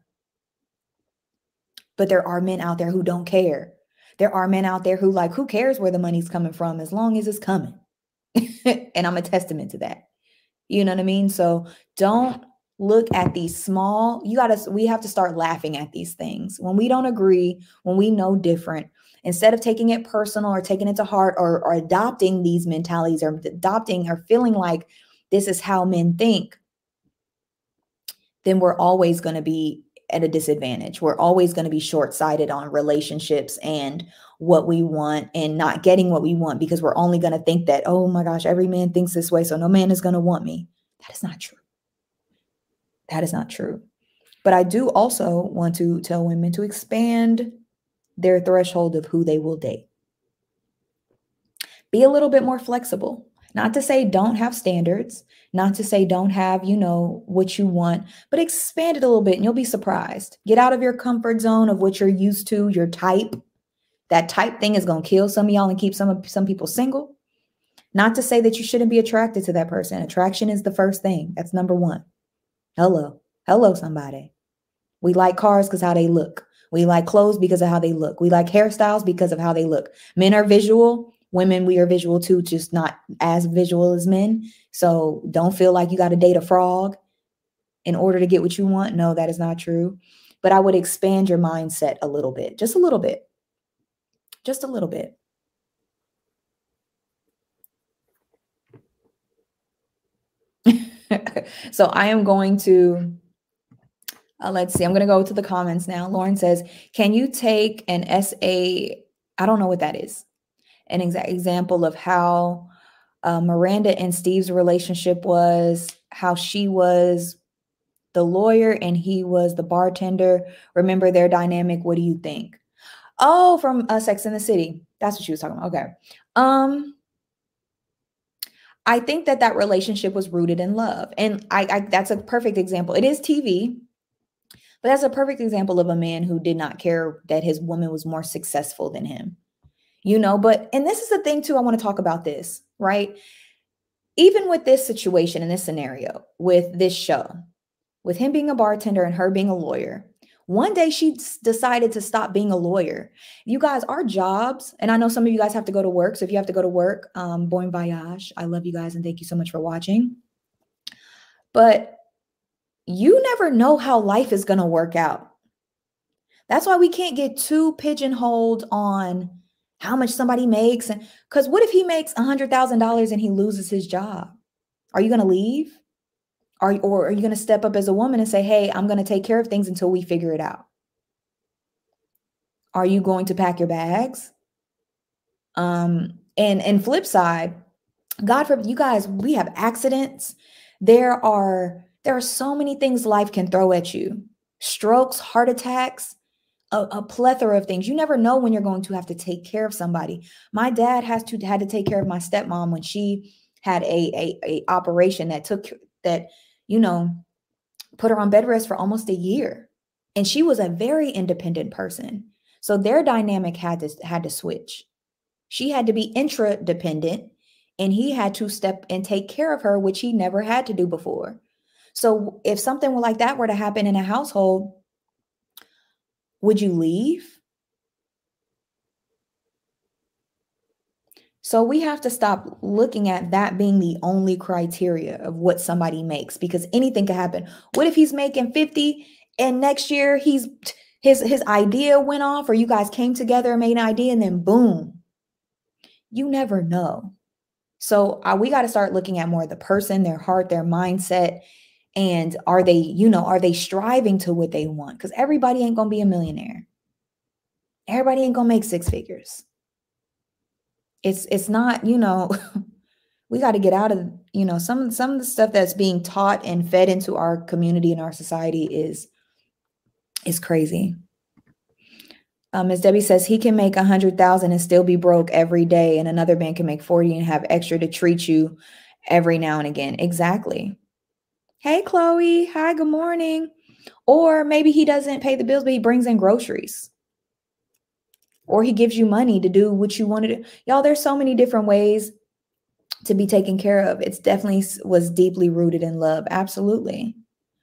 But there are men out there who don't care. There are men out there who like, who cares where the money's coming from as long as it's coming? And I'm a testament to that. You know what I mean? So don't look at these small, we have to start laughing at these things. When we don't agree, when we know different, instead of taking it personal or taking it to heart or adopting these mentalities or adopting or feeling like this is how men think, then we're always going to be at a disadvantage. We're always going to be short-sighted on relationships and what we want and not getting what we want, because we're only going to think that, oh my gosh, every man thinks this way, so no man is going to want me. That is not true. That is not true. But I do also want to tell women to expand their threshold of who they will date. Be a little bit more flexible. Not to say don't have standards, not to say don't have, what you want, but expand it a little bit and you'll be surprised. Get out of your comfort zone of what you're used to, your type. That type thing is going to kill some of y'all and keep some people single. Not to say that you shouldn't be attracted to that person. Attraction is the first thing. That's number one. Hello, somebody. We like cars because how they look. We like clothes because of how they look. We like hairstyles because of how they look. Men are visual. Women, we are visual too, just not as visual as men. So don't feel like you got to date a frog in order to get what you want. No, that is not true. But I would expand your mindset a little bit, just a little bit, just a little bit. So I am going to, let's see, I'm going to go to the comments now. Lauren says, can you take an SA? I don't know what that is. An exact example of how Miranda and Steve's relationship was, how she was the lawyer and he was the bartender. Remember their dynamic? What do you think? Oh, from Sex and the City. That's what she was talking about. Okay. I think that relationship was rooted in love. And I that's a perfect example. It is TV, but that's a perfect example of a man who did not care that his woman was more successful than him. But and this is the thing too, I want to talk about this, right? Even with this situation in this scenario, with this show, with him being a bartender and her being a lawyer, one day she decided to stop being a lawyer. You guys, our jobs, and I know some of you guys have to go to work. So if you have to go to work, bon voyage. I love you guys and thank you so much for watching. But you never know how life is going to work out. That's why we can't get too pigeonholed on how much somebody makes. Because what if he makes $100,000 and he loses his job? Are you going to leave? Or are you going to step up as a woman and say, hey, I'm going to take care of things until we figure it out? Are you going to pack your bags? And flip side, God forbid, you guys, we have accidents. There are so many things life can throw at you. Strokes, heart attacks, a plethora of things. You never know when you're going to have to take care of somebody. My dad had to take care of my stepmom when she had a operation that put her on bed rest for almost a year. And she was a very independent person. So their dynamic had to switch. She had to be intradependent and he had to step and take care of her, which he never had to do before. So if something like that were to happen in a household, would you leave? So we have to stop looking at that being the only criteria of what somebody makes, because anything could happen. What if he's making 50 and next year his idea went off, or you guys came together and made an idea and then boom? You never know. So we got to start looking at more the person, their heart, their mindset, and are they striving to what they want? Because everybody ain't gonna be a millionaire. Everybody ain't gonna make six figures. It's not, we got to get out of, some of the stuff that's being taught and fed into our community and our society is crazy. As Debbie says, he can make 100,000 and still be broke every day, and another man can make 40 and have extra to treat you every now and again. Exactly. Hey, Chloe. Hi, good morning. Or maybe he doesn't pay the bills, but he brings in groceries. Or he gives you money to do what you want to do. Y'all, there's so many different ways to be taken care of. It's definitely was deeply rooted in love. Absolutely.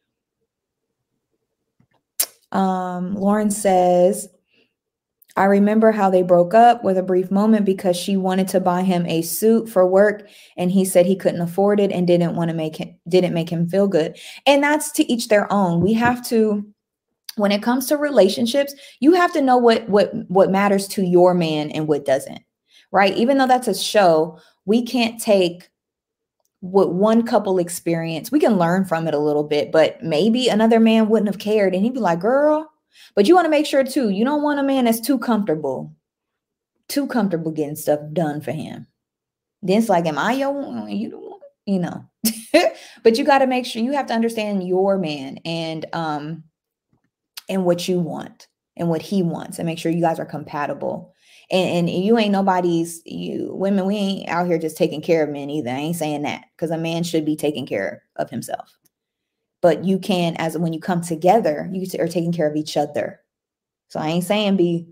Lauren says, I remember how they broke up with a brief moment because she wanted to buy him a suit for work and he said he couldn't afford it and didn't make him feel good. And that's to each their own. We have to, when it comes to relationships, you have to know what matters to your man and what doesn't, right? Even though that's a show, we can't take what one couple experience. We can learn from it a little bit, but maybe another man wouldn't have cared and he'd be like, girl, but you want to make sure too, you don't want a man that's too comfortable getting stuff done for him. Then it's like, am I your one? You don't, but you got to make sure, you have to understand your man and what you want and what he wants, and make sure you guys are compatible. And you ain't women, we ain't out here just taking care of men either. I ain't saying that, because a man should be taking care of himself. But you can, when you come together, you are taking care of each other. So I ain't saying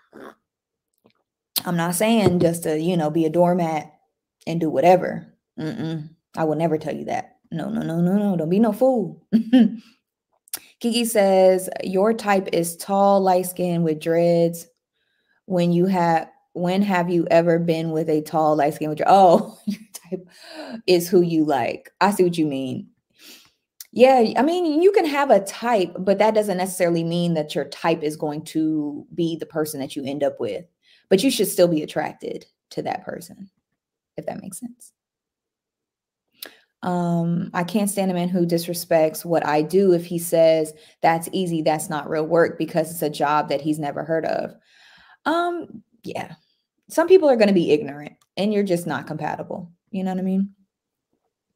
I'm not saying just to, be a doormat and do whatever. I will never tell you that. No. Don't be no fool. Kiki says, your type is tall, light-skinned with dreads. When have you ever been with a tall, light-skinned with dreads? Oh, your type is who you like. I see what you mean. Yeah, I mean, you can have a type, but that doesn't necessarily mean that your type is going to be the person that you end up with. But you should still be attracted to that person, if that makes sense. I can't stand a man who disrespects what I do if he says that's easy, that's not real work, because it's a job that he's never heard of. Yeah, some people are going to be ignorant and you're just not compatible. You know what I mean?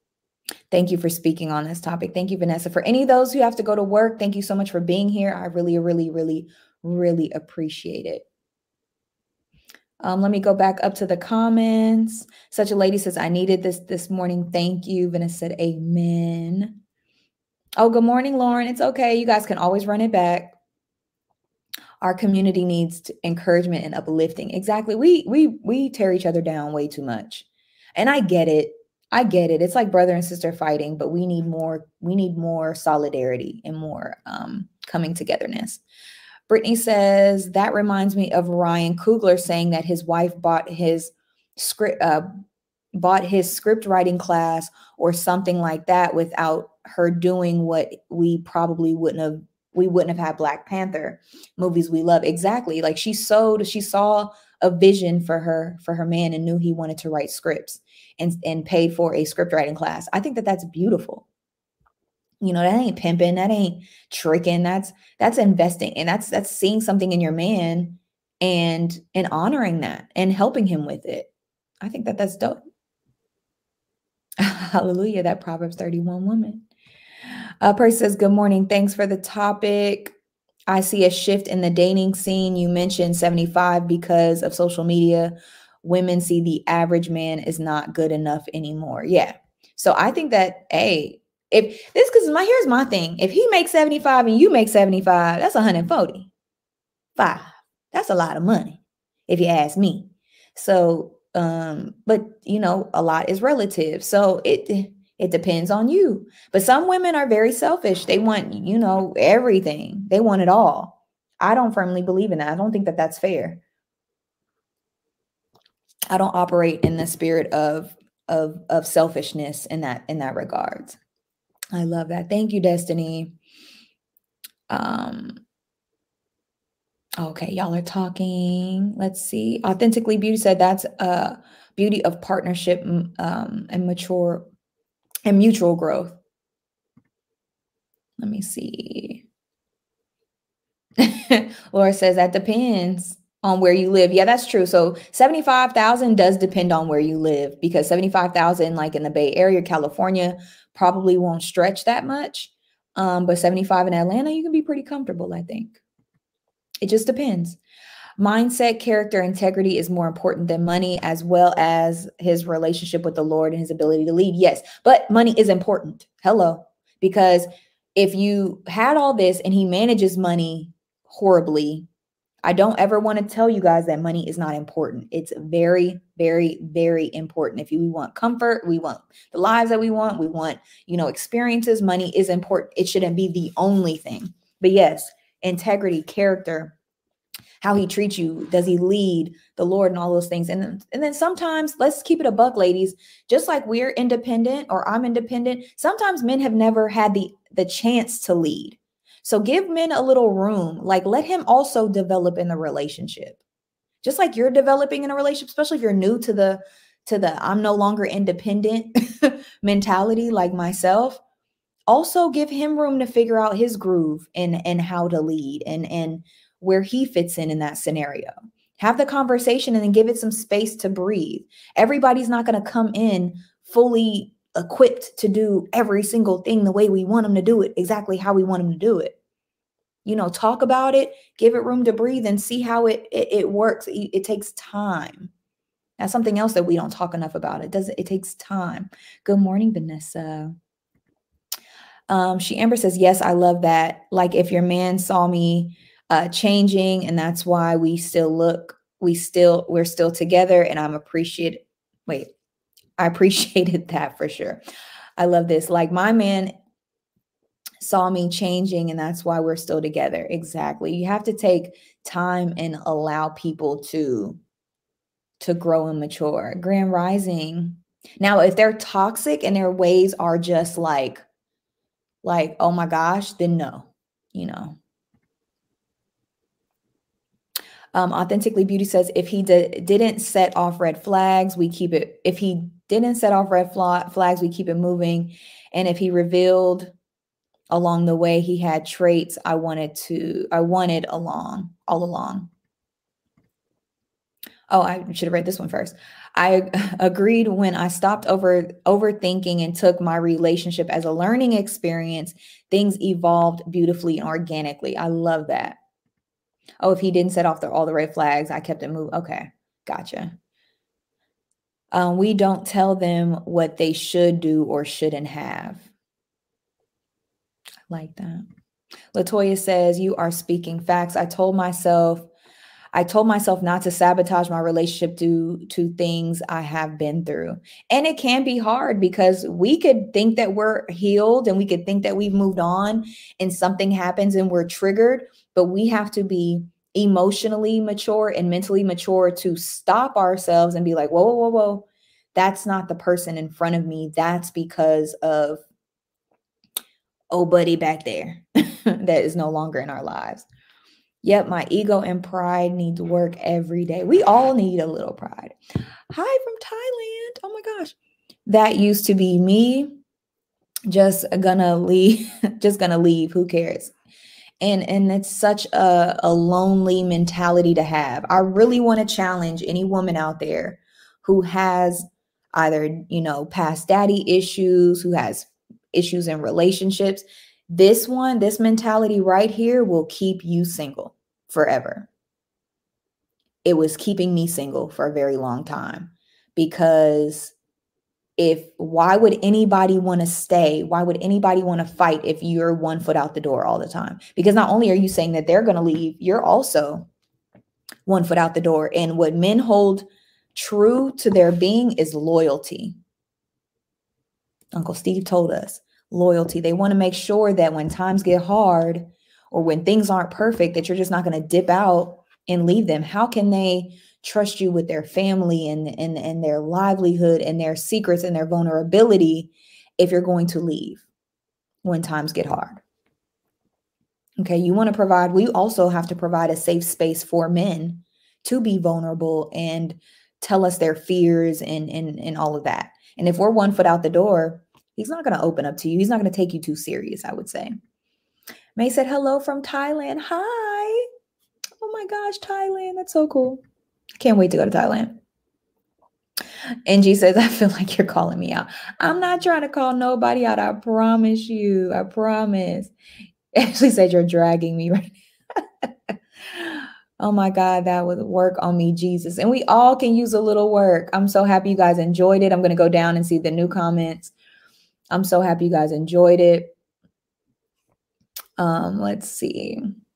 Thank you for speaking on this topic. Thank you, Vanessa. For any of those who have to go to work, thank you so much for being here. I really, really, really, really appreciate it. Let me go back up to the comments. Such a lady says, I needed this morning. Thank you. Vanessa said, amen. Oh, good morning, Lauren. It's okay. You guys can always run it back. Our community needs encouragement and uplifting. Exactly. We tear each other down way too much. And I get it. I get it. It's like brother and sister fighting, but we need more solidarity and more coming togetherness. Brittany says, that reminds me of Ryan Coogler saying that his wife bought his script writing class or something like that without her doing what we wouldn't have had Black Panther movies we love. Exactly. Like she saw a vision for her man and knew he wanted to write scripts and paid for a script writing class. I think that that's beautiful. You know, that ain't pimping, that ain't tricking, that's investing, and that's seeing something in your man and honoring that and helping him with it. I think that that's dope. Hallelujah, that Proverbs 31 woman. Percy says, good morning. Thanks for the topic. I see a shift in the dating scene. You mentioned 75 because of social media. Women see the average man is not good enough anymore. Yeah. So I think that, hey, here's my thing. If he makes 75 and you make 75, that's 145. That's a lot of money, if you ask me. So, but you know, a lot is relative. So it depends on you. But some women are very selfish. They want, you know, everything. They want it all. I don't firmly believe in that. I don't think that that's fair. I don't operate in the spirit of selfishness in that regards. I love that. Thank you, Destiny. Okay, y'all are talking. Let's see. Authentically Beauty said that's beauty of partnership and mutual growth. Let me see. Laura says that depends on where you live. Yeah, that's true. So 75,000 does depend on where you live, because 75,000 like in the Bay Area, California, probably won't stretch that much. But 75 in Atlanta, you can be pretty comfortable, I think. It just depends. Mindset, character, integrity is more important than money, as well as his relationship with the Lord and his ability to lead. Yes, but money is important. Hello. Because if you had all this and he manages money horribly, I don't ever want to tell you guys that money is not important. It's very, very, very important. If we want comfort, we want the lives that we want, you know, experiences, money is important. It shouldn't be the only thing. But yes, integrity, character, how he treats you, does he lead the Lord and all those things. And then sometimes, let's keep it a buck, ladies, just like we're independent or I'm independent, sometimes men have never had the chance to lead. So give men a little room, like let him also develop in the relationship. Just like you're developing in a relationship, especially if you're new to the I'm no longer independent mentality like myself. Also give him room to figure out his groove and how to lead and where he fits in that scenario. Have the conversation and then give it some space to breathe. Everybody's not going to come in fully equipped to do every single thing the way we want them to do it, exactly how we want them to do it. You know, talk about it, give it room to breathe and see how it works. It takes time. That's something else that we don't talk enough about. It takes time. Good morning, Vanessa. Amber says, yes, I love that. Like if your man saw me changing and that's why we're still together and I appreciated that for sure. I love this. Like my man saw me changing and that's why we're still together. Exactly. You have to take time and allow people to grow and mature. Grand Rising. Now, if they're toxic and their ways are just like, oh my gosh, then no, you know. Authentically Beauty says, if he didn't set off red flags, we keep it. If he didn't set off red flags, we keep it moving. And if he revealed along the way he had traits I wanted all along. Oh, I should have read this one first. I agreed when I stopped overthinking and took my relationship as a learning experience, things evolved beautifully and organically. I love that. Oh, if he didn't set off all the red flags, I kept it moving. Okay, gotcha. We don't tell them what they should do or shouldn't have. I like that. Latoya says, you are speaking facts. I told myself not to sabotage my relationship due to things I have been through. And it can be hard because we could think that we're healed and we could think that we've moved on and something happens and we're triggered, but we have to be emotionally mature and mentally mature to stop ourselves and be like, whoa, whoa, whoa, whoa. That's not the person in front of me. That's because of, oh, buddy back there that is no longer in our lives. Yep, my ego and pride needs work every day. We all need a little pride. Hi from Thailand. Oh my gosh. That used to be me. Just gonna leave. Just gonna leave. Who cares? And it's such a lonely mentality to have. I really want to challenge any woman out there who has either, past daddy issues, who has issues in relationships. This mentality right here will keep you single forever. It was keeping me single for a very long time because why would anybody want to stay? Why would anybody want to fight if you're 1 foot out the door all the time? Because not only are you saying that they're going to leave, you're also 1 foot out the door. And what men hold true to their being is loyalty. Uncle Steve told us loyalty. They want to make sure that when times get hard or when things aren't perfect, that you're just not going to dip out and leave them. How can they trust you with their family and their livelihood and their secrets and their vulnerability if you're going to leave when times get hard? Okay, we also have to provide a safe space for men to be vulnerable and tell us their fears and all of that. And if we're 1 foot out the door, he's not going to open up to you. He's not going to take you too serious, I would say. May said, hello from Thailand. Hi. Oh my gosh, Thailand. That's so cool. Can't wait to go to Thailand. Angie says, I feel like you're calling me out. I'm not trying to call nobody out. I promise you. I promise. Ashley said, you're dragging me right now. Oh my God, that would work on me, Jesus. And we all can use a little work. I'm so happy you guys enjoyed it. I'm going to go down and see the new comments. I'm so happy you guys enjoyed it. Let's see.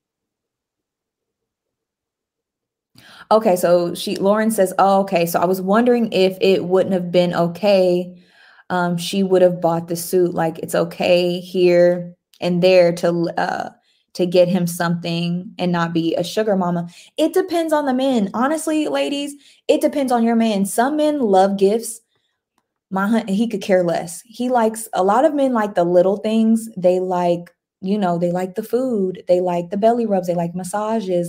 Okay, so Lauren says, oh, okay. So I was wondering if it wouldn't have been okay. She would have bought the suit. Like it's okay here and there to get him something and not be a sugar mama. It depends on the men. Honestly, ladies, it depends on your man. Some men love gifts. He could care less. A lot of men like the little things. They like, they like the food. They like the belly rubs. They like massages.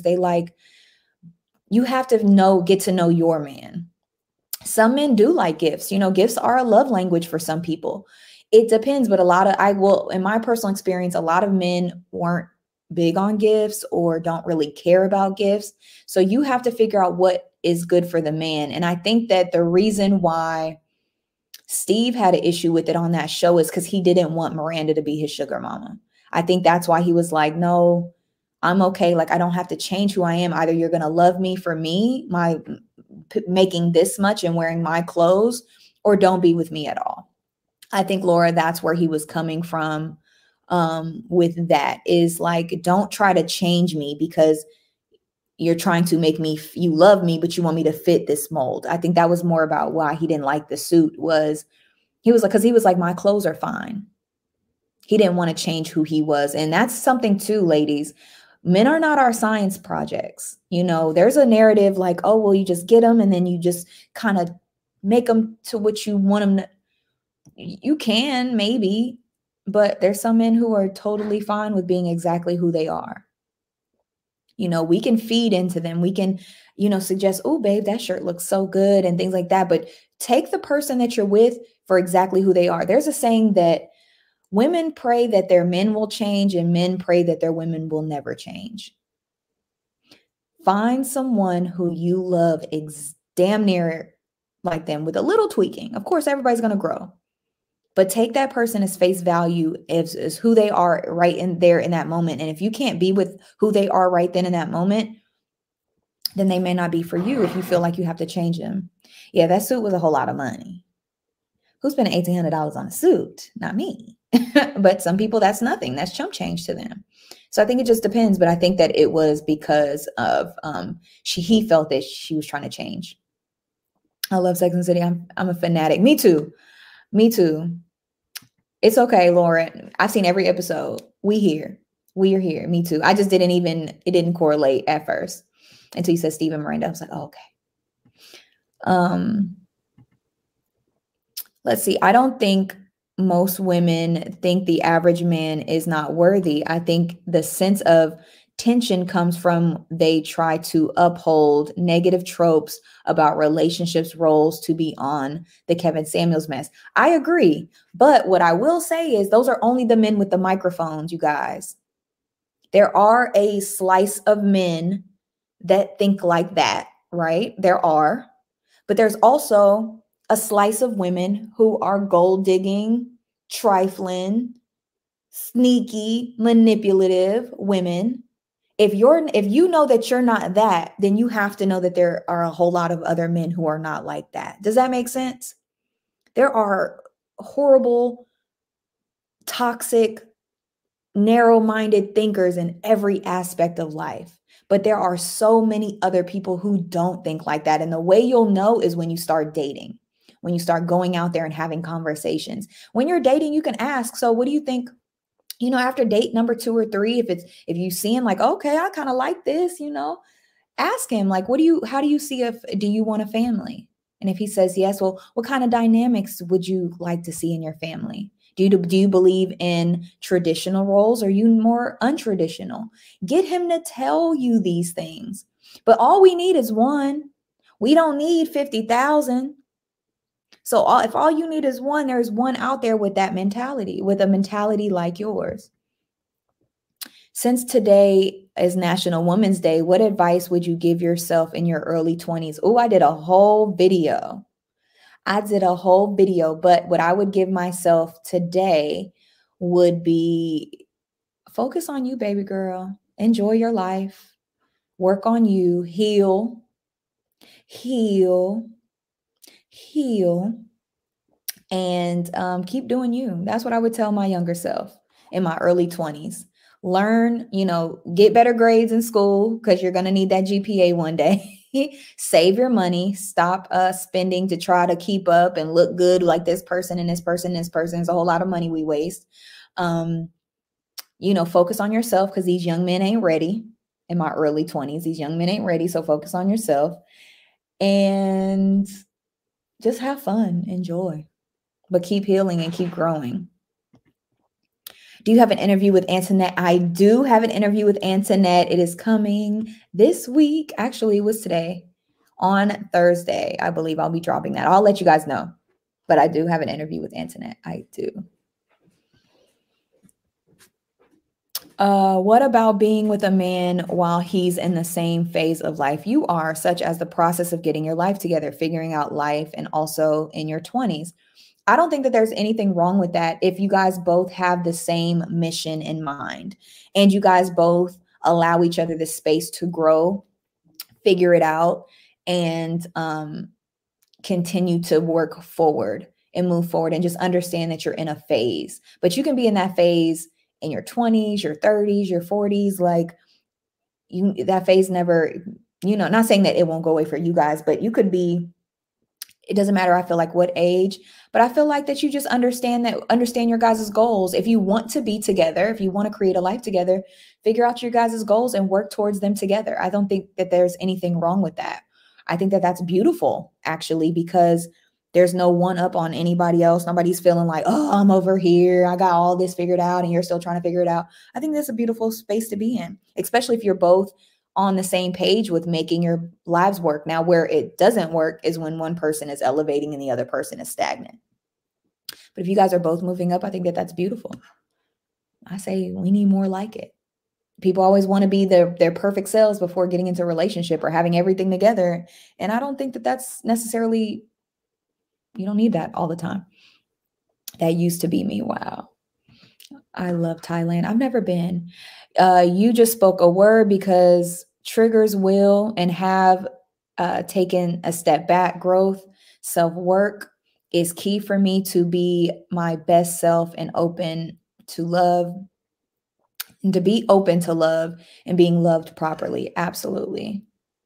You have to get to know your man. Some men do like gifts. Gifts are a love language for some people. It depends, but in my personal experience, a lot of men weren't big on gifts or don't really care about gifts. So you have to figure out what is good for the man. And I think that the reason why Steve had an issue with it on that show is because he didn't want Miranda to be his sugar mama. I think that's why he was like, no, I'm okay. Like, I don't have to change who I am. Either you're going to love me for me, making this much and wearing my clothes, or don't be with me at all. I think, Laura, that's where he was coming from with that, is like, don't try to change me because you're trying to make you love me, but you want me to fit this mold. I think that was more about why he didn't like the suit. Because he was like, my clothes are fine. He didn't want to change who he was. And that's something too, ladies. Men are not our science projects. There's a narrative like, oh, well, you just get them and then you just kind of make them to what you want them to. You can maybe, but there's some men who are totally fine with being exactly who they are. We can feed into them. We can, suggest, oh, babe, that shirt looks so good and things like that. But take the person that you're with for exactly who they are. There's a saying that women pray that their men will change and men pray that their women will never change. Find someone who you love damn near like them with a little tweaking. Of course, everybody's going to grow, but take that person as face value as who they are right in there in that moment. And if you can't be with who they are right then in that moment, then they may not be for you if you feel like you have to change them. Yeah, that suit was a whole lot of money. Who spent $1,800 on a suit? Not me. But some people, that's nothing. That's chump change to them. So I think it just depends. But I think that it was because of he felt that she was trying to change. I love Sex and the City. I'm a fanatic. Me too. Me too. It's okay, Lauren. I've seen every episode. We are here. Me too. I just it didn't correlate at first until you said Stephen Miranda. I was like, oh, okay. Let's see. I don't think most women think the average man is not worthy. I think the sense of tension comes from they try to uphold negative tropes about relationships roles to be on the Kevin Samuels mess. I agree. But what I will say is those are only the men with the microphones, you guys. There are a slice of men that think like that, right? There are. But there's also a slice of women who are gold digging, trifling, sneaky, manipulative women. If you know that you're not that, then you have to know that there are a whole lot of other men who are not like that. Does that make sense? There are horrible, toxic, narrow-minded thinkers in every aspect of life. But there are so many other people who don't think like that. And the way you'll know is when you start dating, when you start going out there and having conversations. When you're dating, you can ask, so what do you think? You know, after date number 2 or 3, if you see him like, okay, I kind of like this, ask him like, how do you see do you want a family? And if he says yes, well, what kind of dynamics would you like to see in your family? Do you believe in traditional roles? Or are you more untraditional? Get him to tell you these things. But all we need is one. We don't need 50,000. So if all you need is one, there's one out there with that mentality, with a mentality like yours. Since today is National Women's Day, what advice would you give yourself in your early 20s? Oh, I did a whole video. But what I would give myself today would be focus on you, baby girl. Enjoy your life. Work on you. Heal. And keep doing you. That's what I would tell my younger self in my early 20s. Learn, get better grades in school because you're going to need that GPA one day. Save your money. Stop spending to try to keep up and look good like this person and this person and this person. It's a whole lot of money we waste. Focus on yourself because these young men ain't ready. In my early 20s, these young men ain't ready. So focus on yourself and just have fun. Enjoy. But keep healing and keep growing. Do you have an interview with Antoinette? I do have an interview with Antoinette. It is coming this week. Actually, it was today on Thursday. I believe I'll be dropping that. I'll let you guys know. But I do have an interview with Antoinette. I do. What about being with a man while he's in the same phase of life you are, such as the process of getting your life together, figuring out life, and also in your 20s? I don't think that there's anything wrong with that if you guys both have the same mission in mind and you guys both allow each other the space to grow, figure it out, and continue to work forward and move forward and just understand that you're in a phase. But you can be in that phase in your 20s, your 30s, your 40s, that phase never, not saying that it won't go away for you guys, but you could be, it doesn't matter, I feel like what age, but I feel like that you just understand your guys' goals. If you want to be together, if you want to create a life together, figure out your guys' goals and work towards them together. I don't think that there's anything wrong with that. I think that that's beautiful, actually, because there's no one up on anybody else. Nobody's feeling like, oh, I'm over here. I got all this figured out and you're still trying to figure it out. I think that's a beautiful space to be in, especially if you're both on the same page with making your lives work. Now, where it doesn't work is when one person is elevating and the other person is stagnant. But if you guys are both moving up, I think that that's beautiful. I say we need more like it. People always want to be their perfect selves before getting into a relationship or having everything together. And I don't think that that's necessarily, you don't need that all the time. That used to be me. Wow. I love Thailand. I've never been. You just spoke a word because triggers will and have taken a step back. Growth, self-work is key for me to be my best self and open to love, and to be open to love and being loved properly. Absolutely.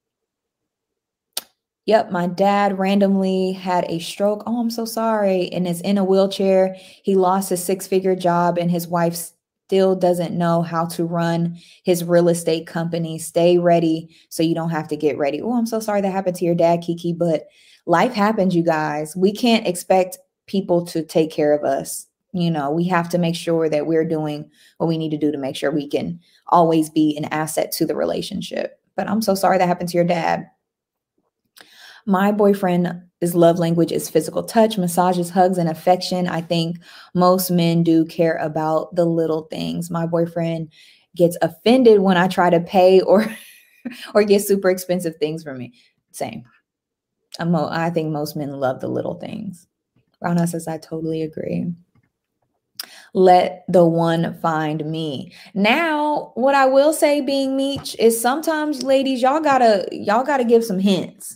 Yep, my dad randomly had a stroke. Oh, I'm so sorry. And is in a wheelchair. He lost his six-figure job and his wife still doesn't know how to run his real estate company. Stay ready so you don't have to get ready. Oh, I'm so sorry that happened to your dad, Kiki, but life happens, you guys. We can't expect people to take care of us. You know, we have to make sure that we're doing what we need to do to make sure we can always be an asset to the relationship. But I'm so sorry that happened to your dad. My boyfriend's love language is physical touch, massages, hugs, and affection. I think most men do care about the little things. My boyfriend gets offended when I try to pay or get super expensive things for me. Same. I think most men love the little things. Rana says, I totally agree. Let the one find me. Now, what I will say being Meech is sometimes, ladies, y'all gotta give some hints.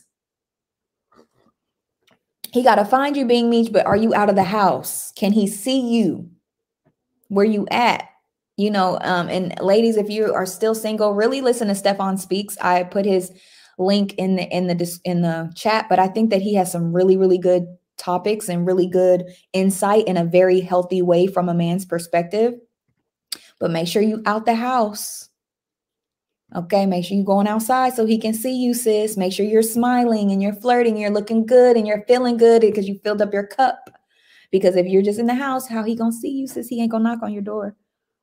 He got to find you being Meech, but are you out of the house? Can he see you? Where you at? You know, and ladies, if you are still single, really listen to Stefan Speaks. I put his link in the chat, but I think that he has some really, really good topics and really good insight in a very healthy way from a man's perspective. But make sure you out the house. Okay, make sure you're going outside so he can see you, sis. Make sure you're smiling and you're flirting, you're looking good and you're feeling good because you filled up your cup. Because if you're just in the house, how he gonna see you, sis? He ain't gonna knock on your door.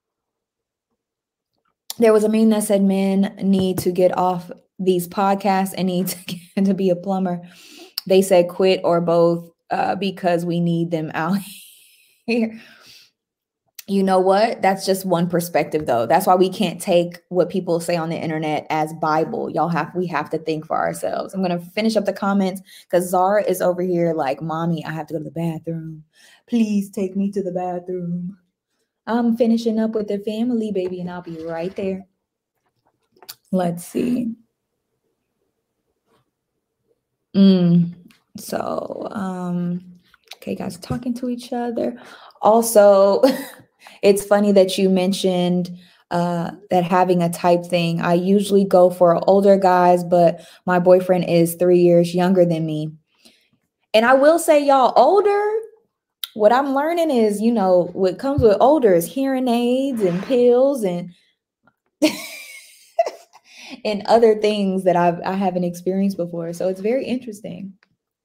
There was a meme that said men need to get off these podcasts and need to be a plumber. They said quit or both because we need them out here. You know what? That's just one perspective, though. That's why we can't take what people say on the internet as Bible. We have to think for ourselves. I'm going to finish up the comments because Zara is over here like, Mommy, I have to go to the bathroom. Please take me to the bathroom. I'm finishing up with the family, baby, and I'll be right there. Let's see. Okay, guys, talking to each other. Also, it's funny that you mentioned that having a type thing. I usually go for older guys, but my boyfriend is 3 years younger than me. And I will say, y'all, older, what I'm learning is, you know, what comes with older is hearing aids and pills and and other things that I haven't experienced before. So it's very interesting.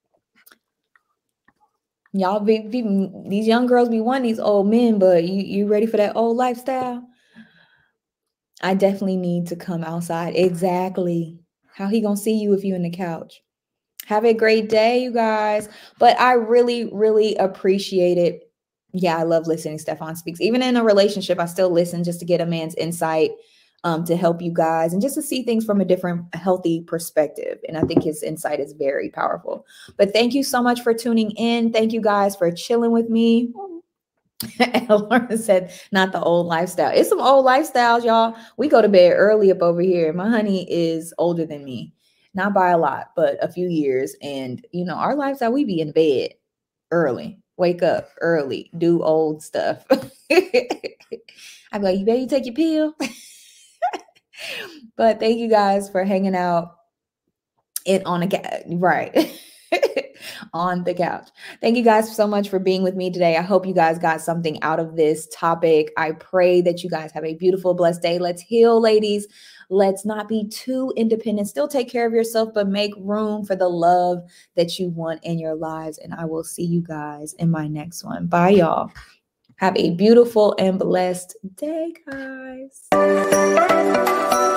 Y'all these young girls be wanting these old men, but you ready for that old lifestyle? I definitely need to come outside. Exactly. How he gonna see you if you in the couch? Have a great day, you guys. But I really, really appreciate it. Yeah, I love listening to Stefan Speaks. Even in a relationship, I still listen just to get a man's insight, to help you guys and just to see things from a different, healthy perspective. And I think his insight is very powerful. But thank you so much for tuning in. Thank you guys for chilling with me. Lauren said, not the old lifestyle. It's some old lifestyles, y'all. We go to bed early up over here. My honey is older than me. Not by a lot, but a few years. And, you know, our lifestyle, we be in bed early, wake up early, do old stuff. I'm like, you better take your pill. But thank you guys for hanging out on the couch, right? On the couch. Thank you guys so much for being with me today. I hope you guys got something out of this topic. I pray that you guys have a beautiful, blessed day. Let's heal, ladies. Let's not be too independent. Still take care of yourself, but make room for the love that you want in your lives. And I will see you guys in my next one. Bye, y'all. Have a beautiful and blessed day, guys.